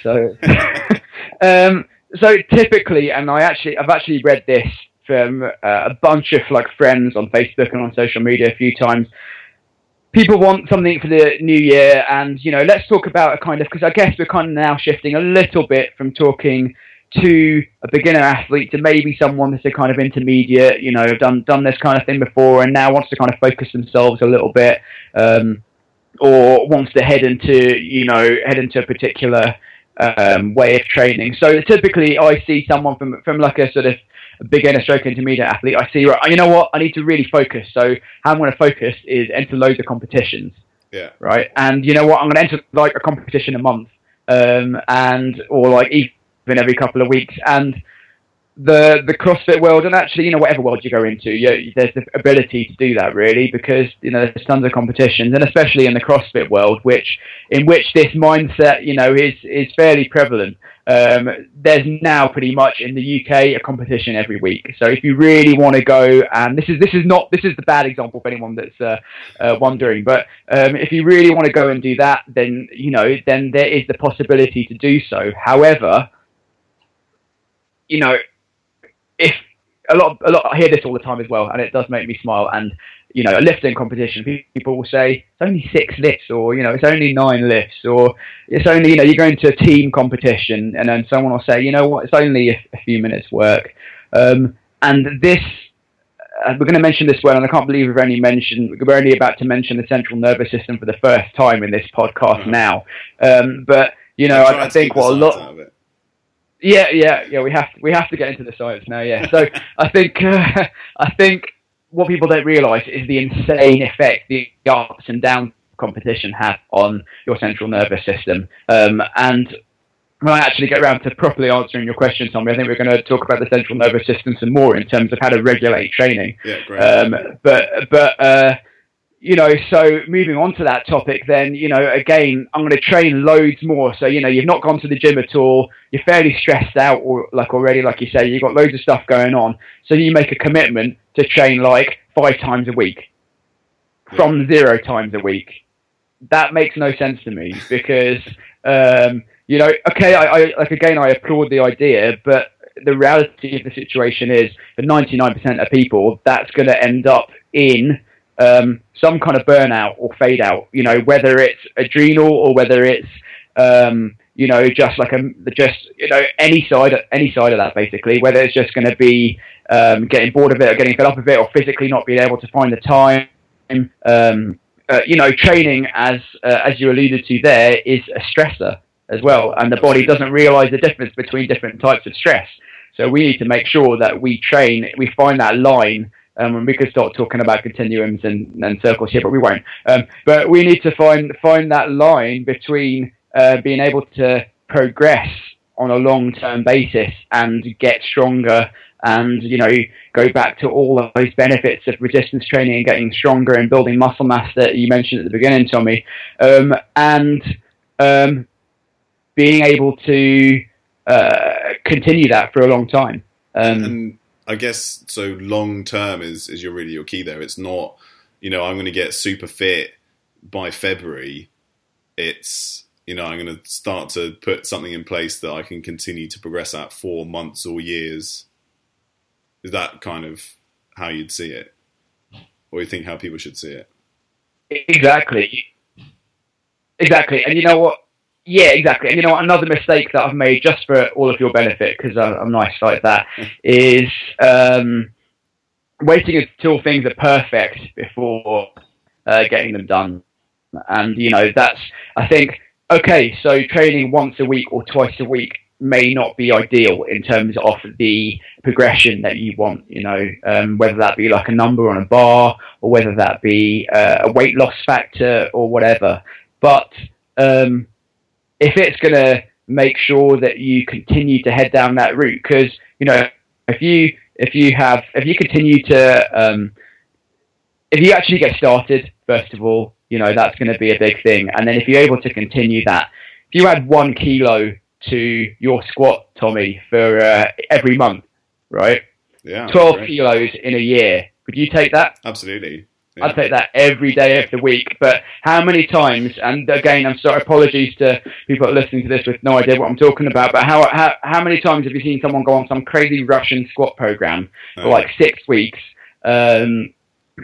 So typically, and I've actually read this from a bunch of like friends on Facebook and on social media a few times. People want something for the new year, and you know, let's talk about a kind of, because I guess we're kind of now shifting a little bit from talking to a beginner athlete to maybe someone that's a kind of intermediate, you know, done this kind of thing before and now wants to kind of focus themselves a little bit, or wants to head into a particular way of training. So typically I see someone from like a sort of beginner stroke intermediate athlete. I see, right, you know what, I need to really focus. So how I'm going to focus is enter loads of competitions. Yeah. Right. And you know what, I'm going to enter like a competition a month, or like even every couple of weeks. And the CrossFit world, and actually, you know, whatever world you go into, there's the ability to do that really, because you know there's tons of competitions, and especially in the CrossFit world, in which this mindset, you know, is fairly prevalent. There's now pretty much in the UK a competition every week. So if you really want to go, and this is the bad example for anyone that's wondering, but if you really want to go and do that, then you know, then there is the possibility to do so. However, you know, if a lot, I hear this all the time as well, and it does make me smile. And you know, a lifting competition, people will say it's only 6 lifts, or you know, it's only 9 lifts, or it's only, you know, you're going to a team competition, and then someone will say, you know what, it's only a few minutes work. And this, we're going to mention this one, and I can't believe we're only about to mention the central nervous system for the first time in this podcast now. But you know, I think what a lot. Yeah, we have to get into the science now. Yeah, so I think what people don't realise is the insane effect the ups and downs competition have on your central nervous system. And when I actually get around to properly answering your question, Tommy, I think we're going to talk about the central nervous system some more in terms of how to regulate training. Yeah, great. But you know, so moving on to that topic, then, you know, again, I'm going to train loads more. So, you know, you've not gone to the gym at all. You're fairly stressed out, or like already, like you say, you've got loads of stuff going on. So you make a commitment to train like 5 times a week from 0 times a week. That makes no sense to me because, you know, okay, I applaud the idea, but the reality of the situation is for 99% of people, that's going to end up in some kind of burnout or fade out, you know, whether it's adrenal or whether it's, you know, just like you know, any side of that basically, whether it's just going to be getting bored of it or getting fed up of it or physically not being able to find the time. You know, training, as you alluded to there, is a stressor as well, and the body doesn't realise the difference between different types of stress. So we need to make sure that we find that line. And we could start talking about continuums and circles here, but we won't. But we need to find that line between being able to progress on a long-term basis and get stronger and, go back to all of those benefits of resistance training and getting stronger and building muscle mass that you mentioned at the beginning, Tommy, and being able to continue that for a long time. And I guess so. Long term is your key there. It's not, I'm going to get super fit by February. It's, I'm going to start to put something in place that I can continue to progress at for months or years. Is that kind of how you'd see it, or you think how people should see it? Exactly. And you know what? Yeah, exactly. And another mistake that I've made, just for all of your benefit, because I'm nice like that, is waiting until things are perfect before getting them done. And, that's, I think, okay, so training once a week or twice a week may not be ideal in terms of the progression that you want, whether that be like a number on a bar or whether that be a weight loss factor or whatever. But if it's going to make sure that you continue to head down that route, because if you actually get started, first of all, that's going to be a big thing. And then if you're able to continue that, if you add 1 kilo to your squat, Tommy, for every month, right? Yeah. 12 kilos in a year. Would you take that? Absolutely. Yeah. I'd take that every day of the week. But how many times, and again, I'm sorry, apologies to people listening to this with no idea what I'm talking about, but how many times have you seen someone go on some crazy Russian squat program for like 6 weeks? And,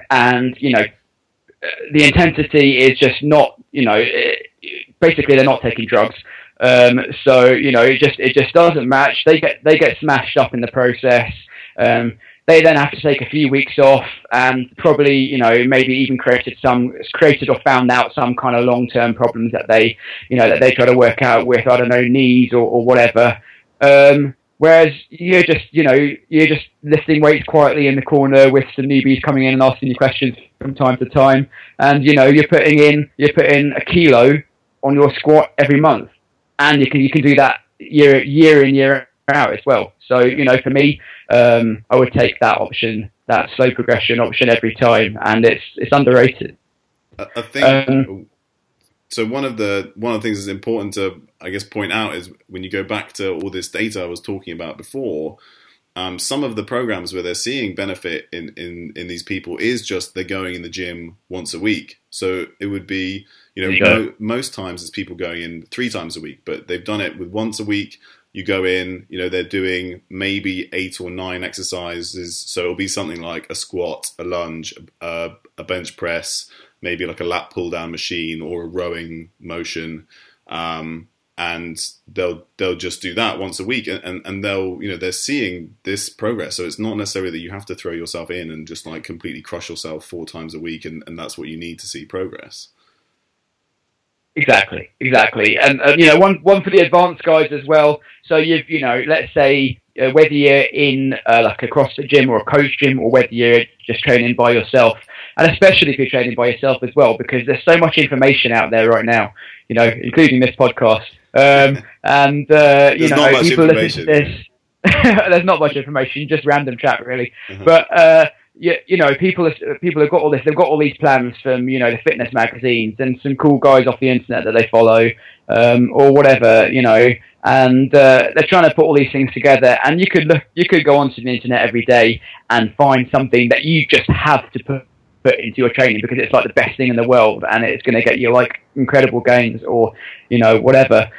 the intensity is just not, basically they're not taking drugs. So, it just doesn't match. They get smashed up in the process. They then have to take a few weeks off and probably, maybe even created or found out some kind of long-term problems that they try to work out with, I don't know, knees or whatever. Whereas you're just lifting weights quietly in the corner with some newbies coming in and asking you questions from time to time. And, you're putting in a kilo on your squat every month. And you can do that year in, year out as well. So, for me, I would take that option, that slow progression option every time, and it's underrated. I think so. One of the things that's important to, I guess, point out is when you go back to all this data I was talking about before, some of the programs where they're seeing benefit in these people is just they're going in the gym once a week. So it would be, most times it's people going in 3 times a week, but they've done it with once a week. You go in, they're doing maybe 8 or 9 exercises. So it'll be something like a squat, a lunge, a bench press, maybe like a lat pull down machine or a rowing motion. And they'll just do that once a week, and they're seeing this progress. So it's not necessarily that you have to throw yourself in and just like completely crush yourself 4 times a week, and that's what you need to see progress. Exactly. And one for the advanced guys as well. So let's say whether you're in like a CrossFit gym or a coach gym, or whether you're just training by yourself, and especially if you're training by yourself as well, because there's so much information out there right now, including this podcast. People listen to this. There's not much information, just random chat, really. Uh-huh. But people have got all this. They've got all these plans from the fitness magazines and some cool guys off the internet that they follow, or whatever, and they're trying to put all these things together. And you could go onto the internet every day and find something that you just have to put into your training because it's like the best thing in the world and it's going to get you like incredible gains or whatever.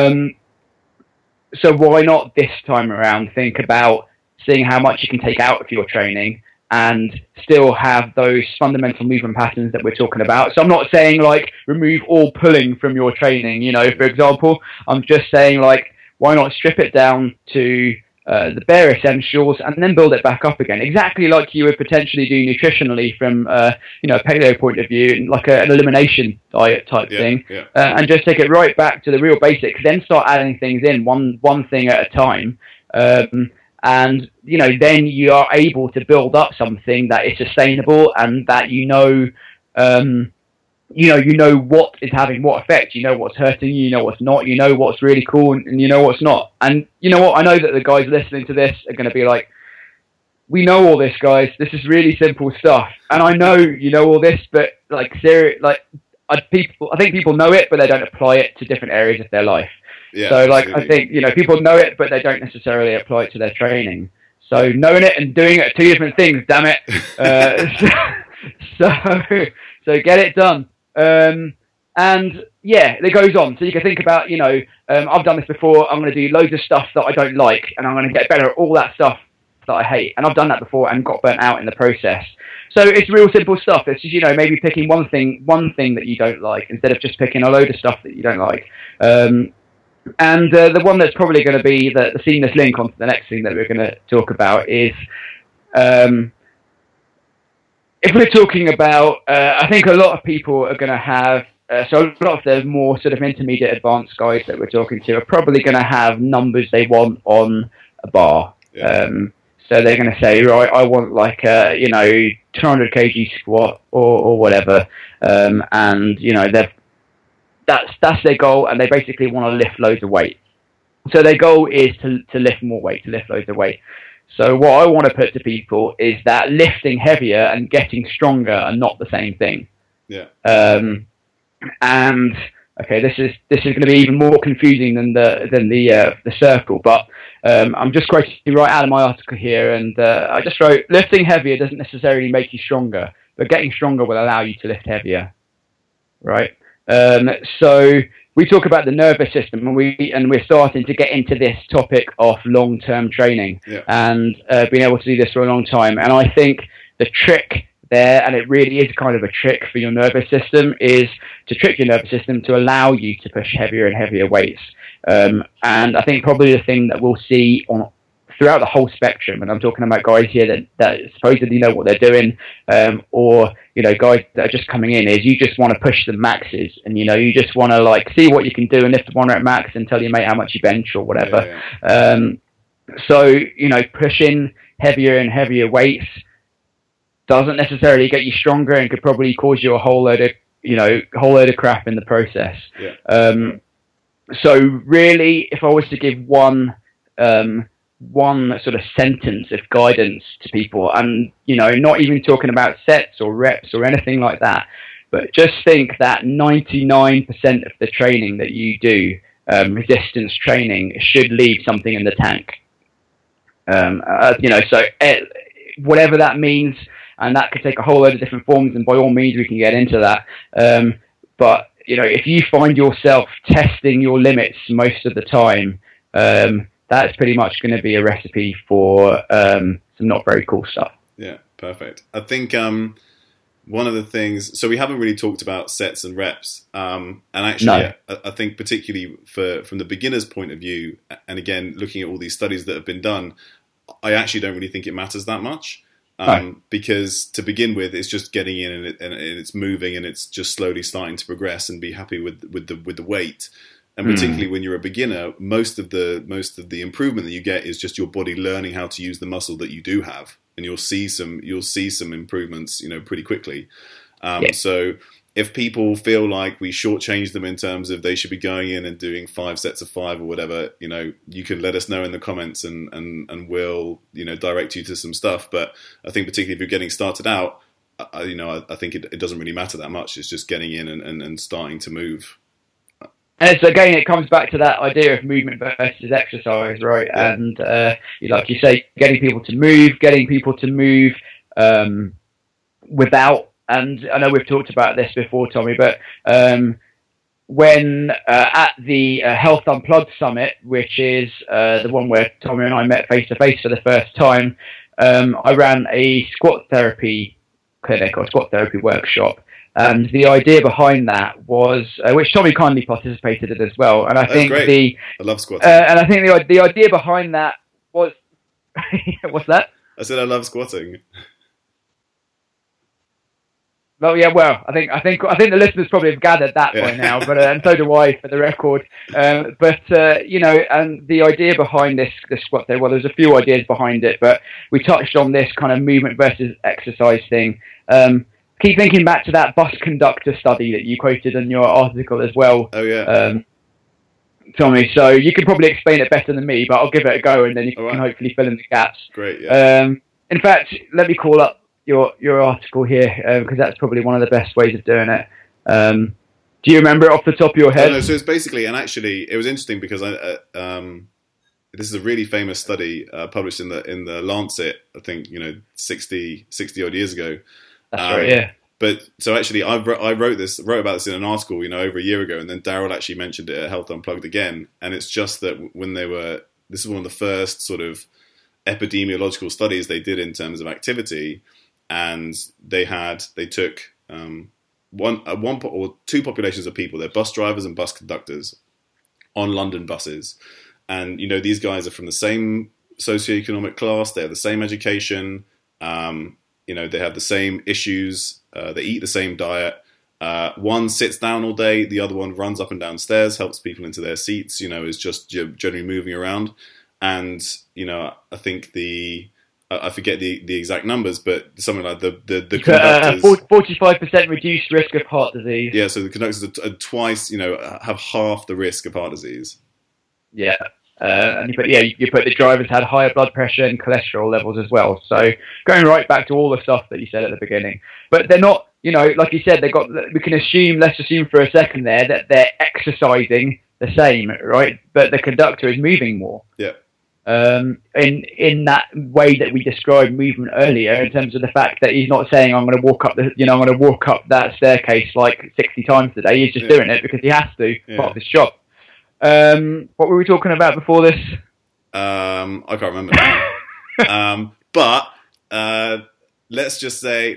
So why not this time around think about seeing how much you can take out of your training and still have those fundamental movement patterns that we're talking about. So I'm not saying like remove all pulling from your training, for example. I'm just saying like why not strip it down to the bare essentials and then build it back up again, exactly like you would potentially do nutritionally from a paleo point of view, like an elimination diet type thing, and just take it right back to the real basics, then start adding things in one thing at a time, and then you are able to build up something that is sustainable and that you know what is having what effect. You know what's hurting you. You know what's not. You know what's really cool, and you know what's not. And you know what? I know that the guys listening to this are going to be like, we know all this, guys. This is really simple stuff. And I know you know all this, but like, I think people know it, but they don't apply it to different areas of their life. Yeah, so like, absolutely. I think, people know it, but they don't necessarily apply it to their training. So knowing it and doing it are two different things, damn it. So get it done. And yeah, it goes on. So you can think about, I've done this before. I'm going to do loads of stuff that I don't like, and I'm going to get better at all that stuff that I hate. And I've done that before and got burnt out in the process. So it's real simple stuff. It's just, maybe picking one thing that you don't like instead of just picking a load of stuff that you don't like. And the one that's probably going to be the seamless link onto the next thing that we're going to talk about is, if we're talking about, I think a lot of people are going to have, so a lot of the more sort of intermediate advanced guys that we're talking to are probably going to have numbers they want on a bar. Yeah. So they're going to say, right, I want like a, 200 kg squat or whatever. And, that's their goal, and they basically want to lift loads of weight. So their goal is to lift more weight, to lift loads of weight. So what I want to put to people is that lifting heavier and getting stronger are not the same thing. Yeah. And okay, this is going to be even more confusing than the circle, but I'm just quoting right out of my article here, and I just wrote, lifting heavier doesn't necessarily make you stronger, but getting stronger will allow you to lift heavier, right? So we talk about the nervous system, and we're starting to get into this topic of long-term training, and being able to do this for a long time. And I think the trick there, and it really is kind of a trick for your nervous system, is to trick your nervous system to allow you to push heavier and heavier weights. And I think probably the thing that we'll see throughout the whole spectrum, and I'm talking about guys here that supposedly know what they're doing, or guys that are just coming in, is you just want to push the maxes, and you just want to like see what you can do and lift one rep max and tell your mate how much you bench or whatever. So pushing heavier and heavier weights doesn't necessarily get you stronger, and could probably cause you a whole load of crap in the process. So really, if I was to give one sort of sentence of guidance to people, and not even talking about sets or reps or anything like that, but just think that 99% of the training that you do, resistance training, should leave something in the tank. So whatever that means, and that could take a whole load of different forms, and by all means we can get into that. But if you find yourself testing your limits most of the time, that's pretty much going to be a recipe for some not very cool stuff. Yeah, perfect. I think one of the things, so we haven't really talked about sets and reps, and actually, I think particularly from the beginner's point of view, and again looking at all these studies that have been done, I actually don't really think it matters that much. Because to begin with, it's just getting in, and it's moving, and it's just slowly starting to progress and be happy with the weight. And particularly when you're a beginner, most of the improvement that you get is just your body learning how to use the muscle that you do have, and you'll see some improvements, pretty quickly. So if people feel like we shortchange them in terms of they should be going in and doing 5 sets of 5 or whatever, you can let us know in the comments, and we'll direct you to some stuff. But I think particularly if you're getting started out, I think it doesn't really matter that much. It's just getting in and starting to move. And so again, it comes back to that idea of movement versus exercise, right? Yeah. And like you say, getting people to move without. And I know we've talked about this before, Tommy, but when at the Health Unplugged Summit, which is the one where Tommy and I met face to face for the first time, I ran a squat therapy clinic or squat therapy workshop. And the idea behind that was, which Tommy kindly participated in as well. And I think I love squatting. And I think the idea behind that was, what's that? I said I love squatting. Well, yeah. Well, I think the listeners probably have gathered that by now, but and so do I, for the record. And the idea behind this squat there, well, there's a few ideas behind it, but we touched on this kind of movement versus exercise thing. keep thinking back to that bus conductor study that you quoted in your article as well. Oh yeah. Tommy, so you could probably explain it better than me, but I'll give it a go, and then you can hopefully fill in the gaps. Great, yeah. In fact, let me call up your article here, because that's probably one of the best ways of doing it. Do you remember it off the top of your head? No, so it's basically, and actually, it was interesting because this is a really famous study published in the Lancet, I think, 60 odd years ago. That's right, yeah. But so actually, I wrote about this in an article, over a year ago, and then Daryl actually mentioned it at Health Unplugged again. And it's just that when this is one of the first sort of epidemiological studies they did in terms of activity, and they took one or two populations of people. They're bus drivers and bus conductors on London buses, and these guys are from the same socioeconomic class. They have the same education. They have the same issues. They eat the same diet. One sits down all day. The other one runs up and down stairs, helps people into their seats, is just generally moving around. And, I think I forget the exact numbers, but something like the conductors... 45% reduced risk of heart disease. Yeah, so the conductors are twice, have half the risk of heart disease. Yeah. And you put the drivers had higher blood pressure and cholesterol levels as well. So going right back to all the stuff that you said at the beginning, but they're not, like you said, let's assume for a second there that they're exercising the same, right? But the conductor is moving more. Yeah. In that way that we described movement earlier, in terms of the fact that he's not saying I'm going to walk up that staircase like 60 times today. He's just doing it because he has to, part of his job. What were we talking about before this? I can't remember now. But let's just say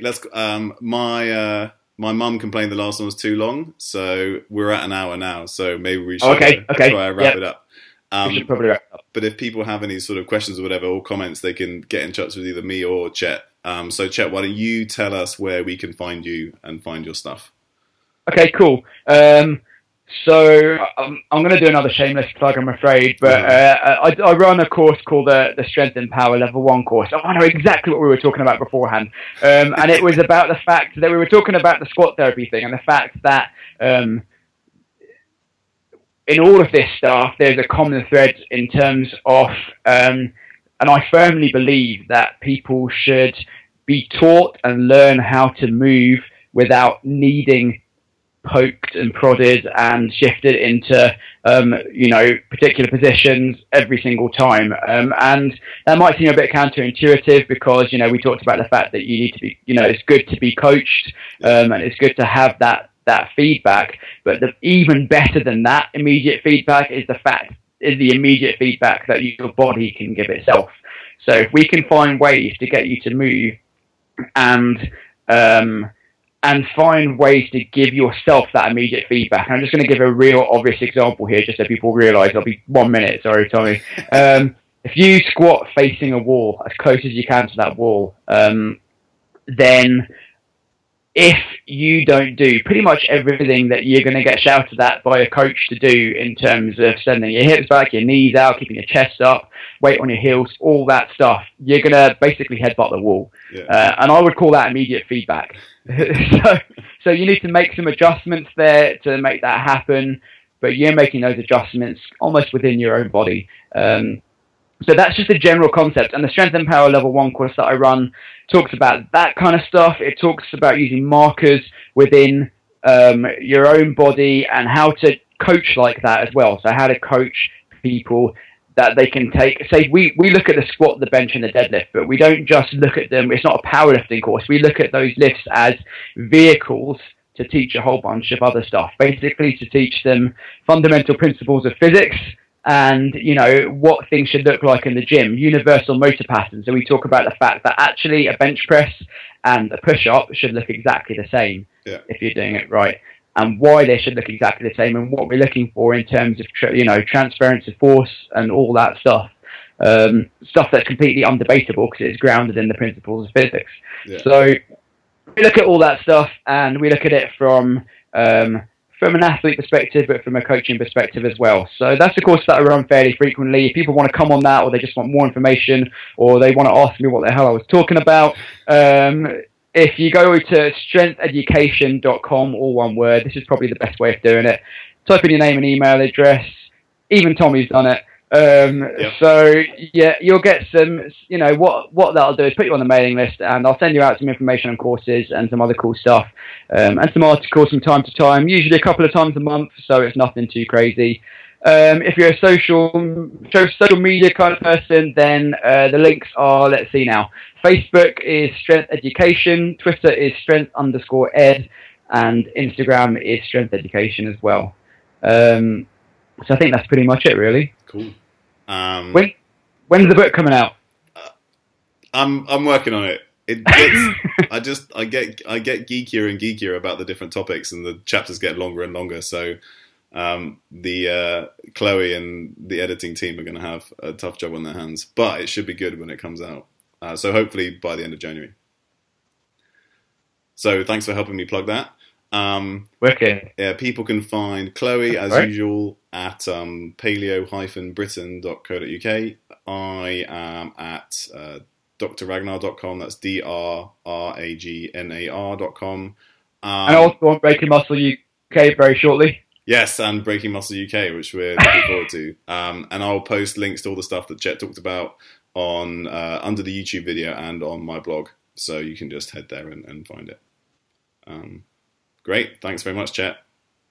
my mum complained the last one was too long, so we're at an hour now. So maybe we should try and wrap it up. We should probably wrap it up. But if people have any sort of questions or whatever, or comments, they can get in touch with either me or Chet. So Chet, why don't you tell us where we can find you and find your stuff? Okay, cool. So I'm going to do another shameless plug, I'm afraid, but I run a course called the Strength and Power Level 1 course. I know exactly what we were talking about beforehand, and it was about the fact that we were talking about the squat therapy thing, and the fact that in all of this stuff, there's a common thread in terms of, and I firmly believe that people should be taught and learn how to move without needing poked and prodded and shifted into particular positions every single time, and that might seem a bit counterintuitive because we talked about the fact that you need to be it's good to be coached, and it's good to have that feedback, but even better than that immediate feedback is the immediate feedback that your body can give itself. So if we can find ways to get you to move and find ways to give yourself that immediate feedback. And I'm just going to give a real obvious example here, just so people realise. I'll be 1 minute, sorry, Tommy. If you squat facing a wall, as close as you can to that wall, then if you don't do pretty much everything that you're going to get shouted at by a coach to do in terms of sending your hips back, your knees out, keeping your chest up, weight on your heels, all that stuff, you're going to basically headbutt the wall. Yeah. And I would call that immediate feedback. So you need to make some adjustments there to make that happen, but you're making those adjustments almost within your own body. So that's just a general concept. And the Strength and Power Level 1 course that I run talks about that kind of stuff. It talks about using markers within your own body and how to coach like that as well. So how to coach people that they can take. Say we look at the squat, the bench and the deadlift, but we don't just look at them. It's not a powerlifting course. We look at those lifts as vehicles to teach a whole bunch of other stuff. Basically to teach them fundamental principles of physics, and what things should look like in the gym, universal motor patterns. So we talk about the fact that actually a bench press and a push-up should look exactly the same if you're doing it right, and why they should look exactly the same, and what we're looking for in terms of transference of force and all that stuff. Stuff that's completely undebatable because it's grounded in the principles of physics. So we look at all that stuff, and we look at it from an athlete perspective, but from a coaching perspective as well. So that's a course that I run fairly frequently. If people want to come on that, or they just want more information, or they want to ask me what the hell I was talking about, if you go to strengtheducation.com, all one word, this is probably the best way of doing it. Type in your name and email address. Even Tommy's done it. Yep. So yeah, you'll get some, what that'll do is put you on the mailing list, and I'll send you out some information on courses and some other cool stuff, and some articles from time to time, usually a couple of times a month, so it's nothing too crazy. If you're a social media kind of person, then the links are, let's see now, Facebook is Strength Education, Twitter is Strength_ed, and Instagram is Strength Education as well. So I think that's pretty much it, really. Cool. When's the book coming out? I'm working on it. It gets, I get geekier and geekier about the different topics, and the chapters get longer and longer. So the Chloe and the editing team are going to have a tough job on their hands, but it should be good when it comes out. So hopefully by the end of January. So thanks for helping me plug that. Wicked. Yeah, people can find Chloe as usual at paleo-britain.co.uk. I am at drragnar.com. That's drragnar.com. And also on Breaking Muscle UK very shortly. Yes, and Breaking Muscle UK, which we're looking forward to. And I'll post links to all the stuff that Chet talked about on under the YouTube video and on my blog, so you can just head there and find it. Great, thanks very much, Chet.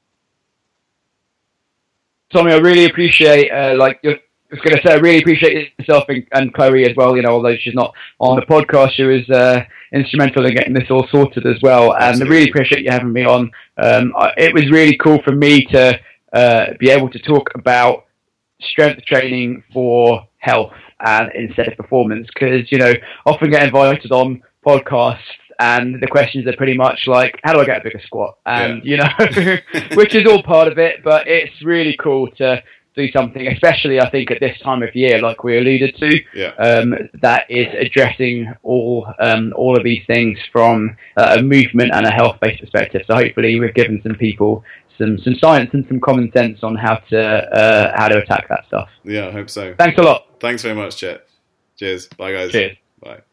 Tommy, I really appreciate, I was going to say, I really appreciate yourself and Chloe as well, although she's not on the podcast, she was instrumental in getting this all sorted as well. And Absolutely. I really appreciate you having me on. It was really cool for me to be able to talk about strength training for health and instead of performance, because, often get invited on podcasts and the questions are pretty much like, how do I get a bigger squat? And, which is all part of it, but it's really cool to do something, especially I think at this time of year, like we alluded to, that is addressing all of these things from a movement and a health-based perspective. So hopefully we've given some people some science and some common sense on how to attack that stuff. Yeah, I hope so. Thanks a lot. Thanks very much, Chet. Cheers. Bye, guys. Cheers. Bye.